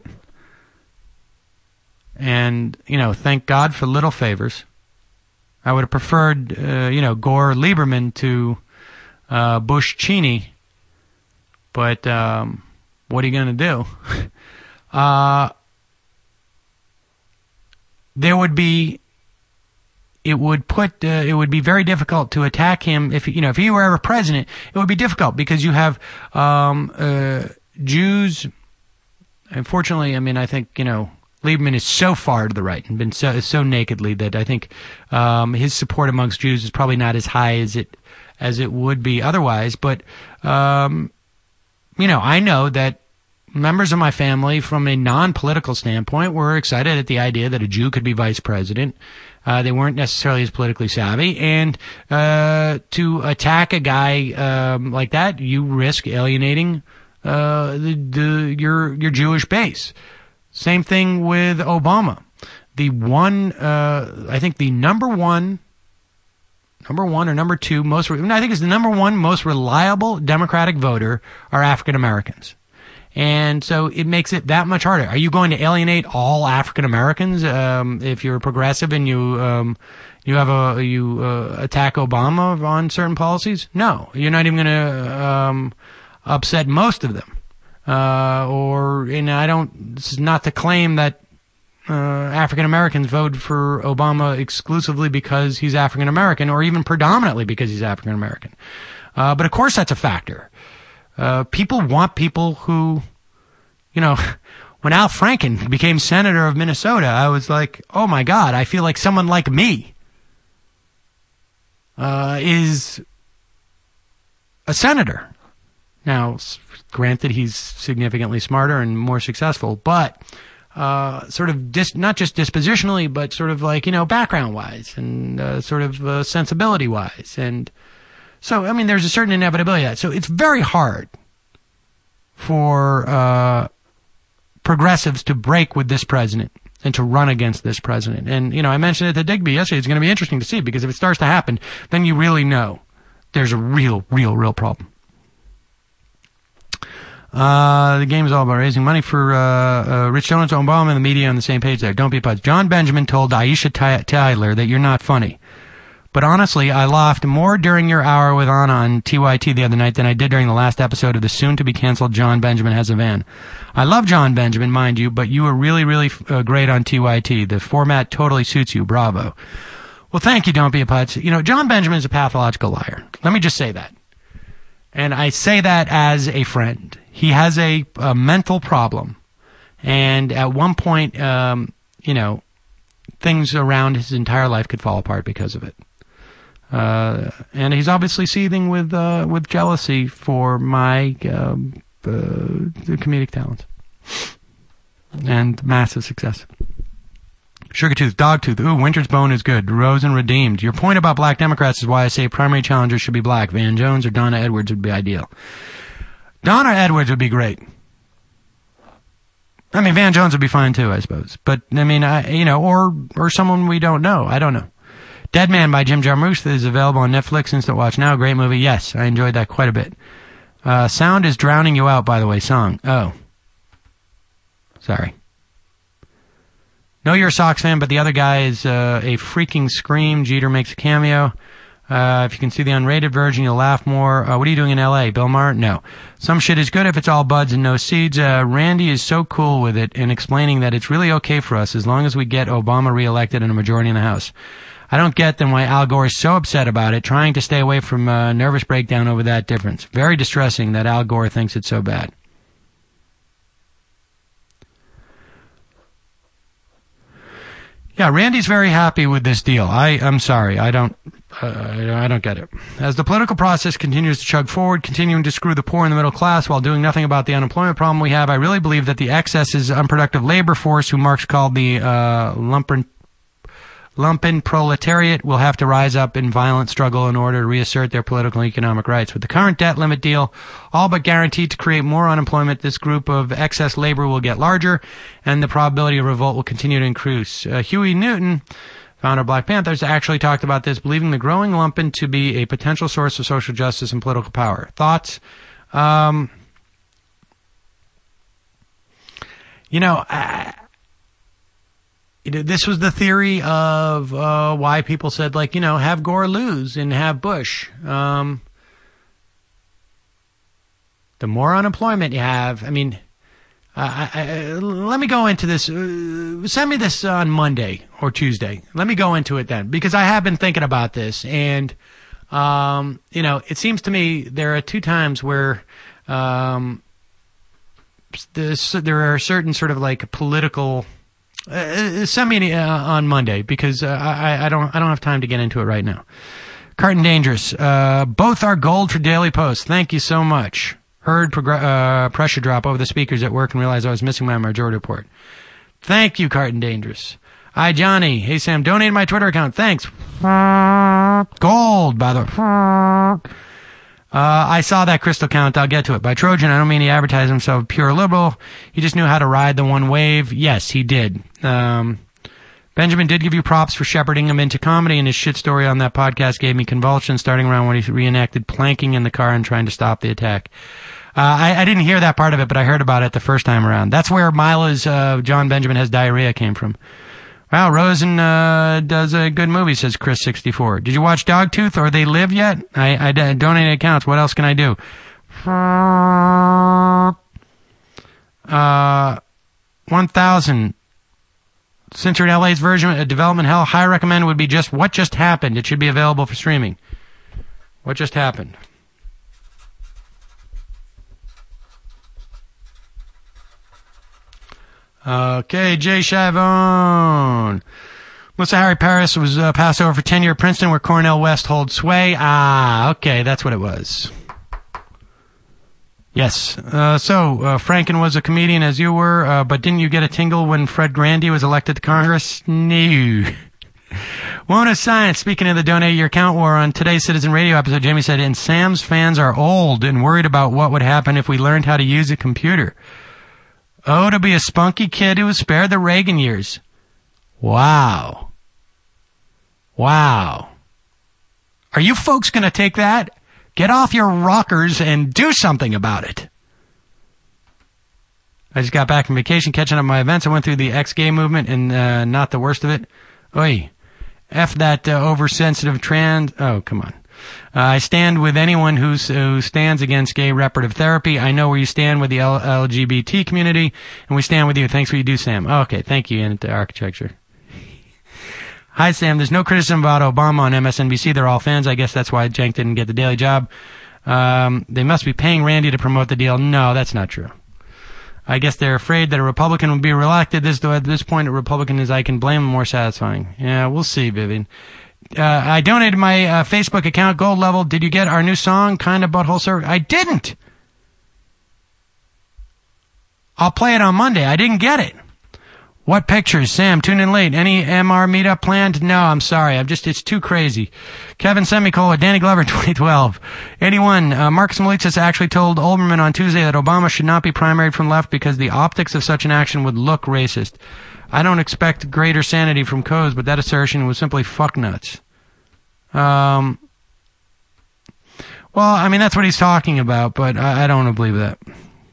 and, you know, thank God for little favors, I would have preferred, uh, you know, Gore Lieberman to uh, Bush Cheney. But um, what are you going to do? uh, there would be, it would put, uh, it would be very difficult to attack him if, you know, if he were ever president. It would be difficult because you have um, uh, Jews. Unfortunately, I mean, I think, you know, Lieberman is so far to the right and been so so nakedly that I think um, his support amongst Jews is probably not as high as it as it would be otherwise. But um, you know, I know that members of my family, from a non-political standpoint, were excited at the idea that a Jew could be vice president. Uh, they weren't necessarily as politically savvy, and uh, to attack a guy um, like that, you risk alienating uh, the, the your your Jewish base. Same thing with Obama. The one, uh, I think the number one, number one or number two most, I think it's the number one most reliable Democratic voter are African Americans. And so it makes it that much harder. Are you going to alienate all African Americans um, if you're progressive and you um, you have a you uh, attack Obama on certain policies? No, you're not even going to um, upset most of them. Uh, or and I don't. This is not to claim that uh, African Americans vote for Obama exclusively because he's African American, or even predominantly because he's African American. Uh, but of course, that's a factor. Uh, people want people who, you know, when Al Franken became senator of Minnesota, I was like, oh my God, I feel like someone like me uh, is a senator. Now, granted, he's significantly smarter and more successful, but uh, sort of dis- not just dispositionally, but sort of like, you know, background-wise and uh, sort of uh, sensibility-wise. And so, I mean, there's a certain inevitability of that. So it's very hard for uh, progressives to break with this president and to run against this president. And, you know, I mentioned it to Digby yesterday. It's going to be interesting to see, because if it starts to happen, then you really know there's a real, real, real problem. Uh, the game is all about raising money for uh, uh, Rich Donuts, Obama, and the media on the same page there. Don't be a putz. John Benjamin told Aisha Ty- Tyler that you're not funny. But honestly, I laughed more during your hour with Anna on T Y T the other night than I did during the last episode of the soon-to-be-canceled John Benjamin Has a Van. I love John Benjamin, mind you, but you were really, really uh, great on T Y T. The format totally suits you. Bravo. Well, thank you, Don't Be a Putz. You know, John Benjamin is a pathological liar. Let me just say that. And I say that as a friend. He has a, a mental problem. And at one point, um, you know, things around his entire life could fall apart because of it. Uh, and he's obviously seething with uh, with jealousy for my um, uh, comedic talents and massive success. Sugartooth, Dogtooth, ooh, Winter's Bone is good. Rosen redeemed. Your point about black Democrats is why I say primary challengers should be black. Van Jones or Donna Edwards would be ideal. Donna Edwards would be great. I mean, Van Jones would be fine too, I suppose. But I mean, I, you know, or or someone we don't know. I don't know. Dead Man by Jim Jarmusch is available on Netflix. Instant watch now. Great movie. Yes, I enjoyed that quite a bit. Uh, Sound is Drowning You Out, by the way. Song. Oh. Sorry. Know you're a Sox fan, but the other guy is uh, a freaking scream. Jeter makes a cameo. Uh, if you can see the unrated version, you'll laugh more. Uh, what are you doing in L A? Bill Maher? No. Some shit is good if it's all buds and no seeds. Uh, Randy is so cool with it and explaining that it's really okay for us as long as we get Obama reelected and a majority in the House. I don't get then why Al Gore is so upset about it, trying to stay away from a nervous breakdown over that difference. Very distressing that Al Gore thinks it's so bad. Yeah, Randy's very happy with this deal. I, I'm sorry, I don't, uh, I don't get it. As the political process continues to chug forward, continuing to screw the poor and the middle class while doing nothing about the unemployment problem we have, I really believe that the excess is unproductive labor force, who Marx called the uh, lumpen. Lumpen proletariat, will have to rise up in violent struggle in order to reassert their political and economic rights. With the current debt limit deal all but guaranteed to create more unemployment, this group of excess labor will get larger, and the probability of revolt will continue to increase. Uh, Huey Newton, founder of Black Panthers, actually talked about this, believing the growing lumpen to be a potential source of social justice and political power. Thoughts? Um, you know, I... This was the theory of uh, why people said, like, you know, have Gore lose and have Bush. Um, the more unemployment you have, I mean, uh, I, I, let me go into this. Uh, send me this on Monday or Tuesday. Let me go into it then, because I have been thinking about this. And, um, you know, it seems to me there are two times where um, this, there are certain sort of like political... Uh, send me uh, on Monday, because uh, I, I don't I don't have time to get into it right now. Carton Dangerous. Uh, both are gold for Daily Post. Thank you so much. Heard progr- uh, pressure drop over the speakers at work and realized I was missing my majority report. Thank you, Carton Dangerous. Hi, Johnny. Hey, Sam. Donated my Twitter account. Thanks. Gold, by the way. Uh, I saw that crystal count. I'll get to it. By Trojan, I don't mean he advertised himself pure liberal. He just knew how to ride the one wave. Yes, he did. Um, Benjamin did give you props for shepherding him into comedy, and his shit story on that podcast gave me convulsions starting around when he reenacted planking in the car and trying to stop the attack. I, I didn't hear that part of it, but I heard about it the first time around. That's where Mila's uh, John Benjamin Has Diarrhea came from. Wow, Rosen uh, does a good movie, says Chris sixty-four. Did you watch Dogtooth or They Live yet? I, I donated accounts. What else can I do? Uh, one thousand. Censored L A's version of Development Hell. High recommend would be just What Just Happened. It should be available for streaming. What Just Happened? Okay, Jay Chavone. Melissa Harry Paris was uh, passed over for tenure at Princeton, where Cornel West holds sway. Ah, okay, that's what it was. Yes. Uh, so, uh, Franken was a comedian as you were, uh, but didn't you get a tingle when Fred Grandy was elected to Congress? No. One of Science, speaking of the Donate Your Account war on today's Citizen Radio episode, Jamie said, and Sam's fans are old and worried about what would happen if we learned how to use a computer. Oh, to be a spunky kid who was spared the Reagan years. Wow. Wow. Are you folks going to take that? Get off your rockers and do something about it. I just got back from vacation, catching up my events. I went through the ex-gay movement and uh, not the worst of it. Oy. F that uh, oversensitive trans... Oh, come on. Uh, I stand with anyone who's, who stands against gay reparative therapy. I know where you stand with the L- LGBT community, and we stand with you. Thanks for what you do, Sam. Oh, okay, thank you, into architecture. Hi, Sam. There's no criticism about Obama on M S N B C. They're all fans. I guess that's why Cenk didn't get the Daily Job. Um, they must be paying Randy to promote the deal. No, that's not true. I guess they're afraid that a Republican will be reelected. This, though, at this point, a Republican is, I can blame him, more satisfying. Yeah, we'll see, Vivian. Uh, I donated my uh, Facebook account, gold level. Did you get our new song, Kinda Butthole Service? I didn't. I'll play it on Monday. I didn't get it. What pictures? Sam, tune in late. Any M R meetup planned? No, I'm sorry. I'm just, it's too crazy. Kevin Semicola, Danny Glover, twenty twelve. eighty-one, uh, Marcus Malichis actually told Olbermann on Tuesday that Obama should not be primaried from left because the optics of such an action would look racist. I don't expect greater sanity from Coase, but that assertion was simply fucknuts. Um, well, I mean, that's what he's talking about, but I, I don't want to believe that.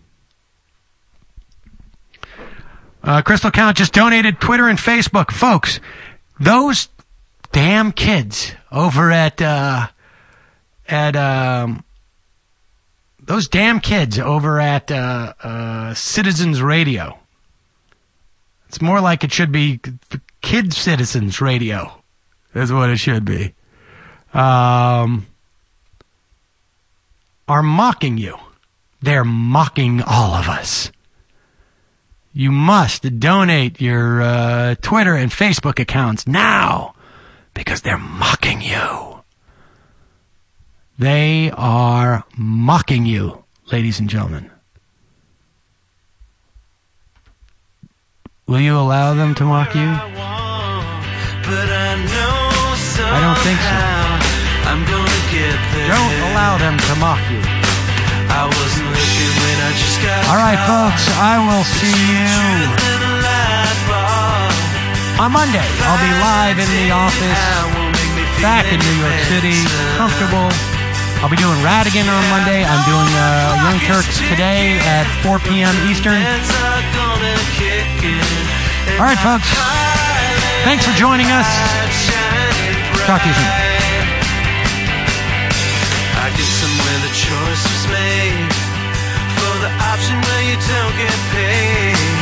Uh, Crystal Count just donated Twitter and Facebook. Folks, those damn kids over at, uh, at, um, those damn kids over at, uh, uh, Citizens Radio. It's more like it should be Kid Citizens Radio. That's what it should be. Um, are mocking you. They're mocking all of us. You must donate your uh, Twitter and Facebook accounts now because they're mocking you. They are mocking you, ladies and gentlemen. Will you allow them to mock you? I don't think so. Don't allow them to mock you. I wasn't looking when I just got all right, folks, I will see you on Monday. I'll be live in the office, back in New York City, comfortable. I'll be doing Radigan on Monday. I'm doing uh, Young Turks today at four p.m. Eastern. All right, folks, thanks for joining us. Talk to you soon. I get somewhere the choice was made for the option where you don't get paid.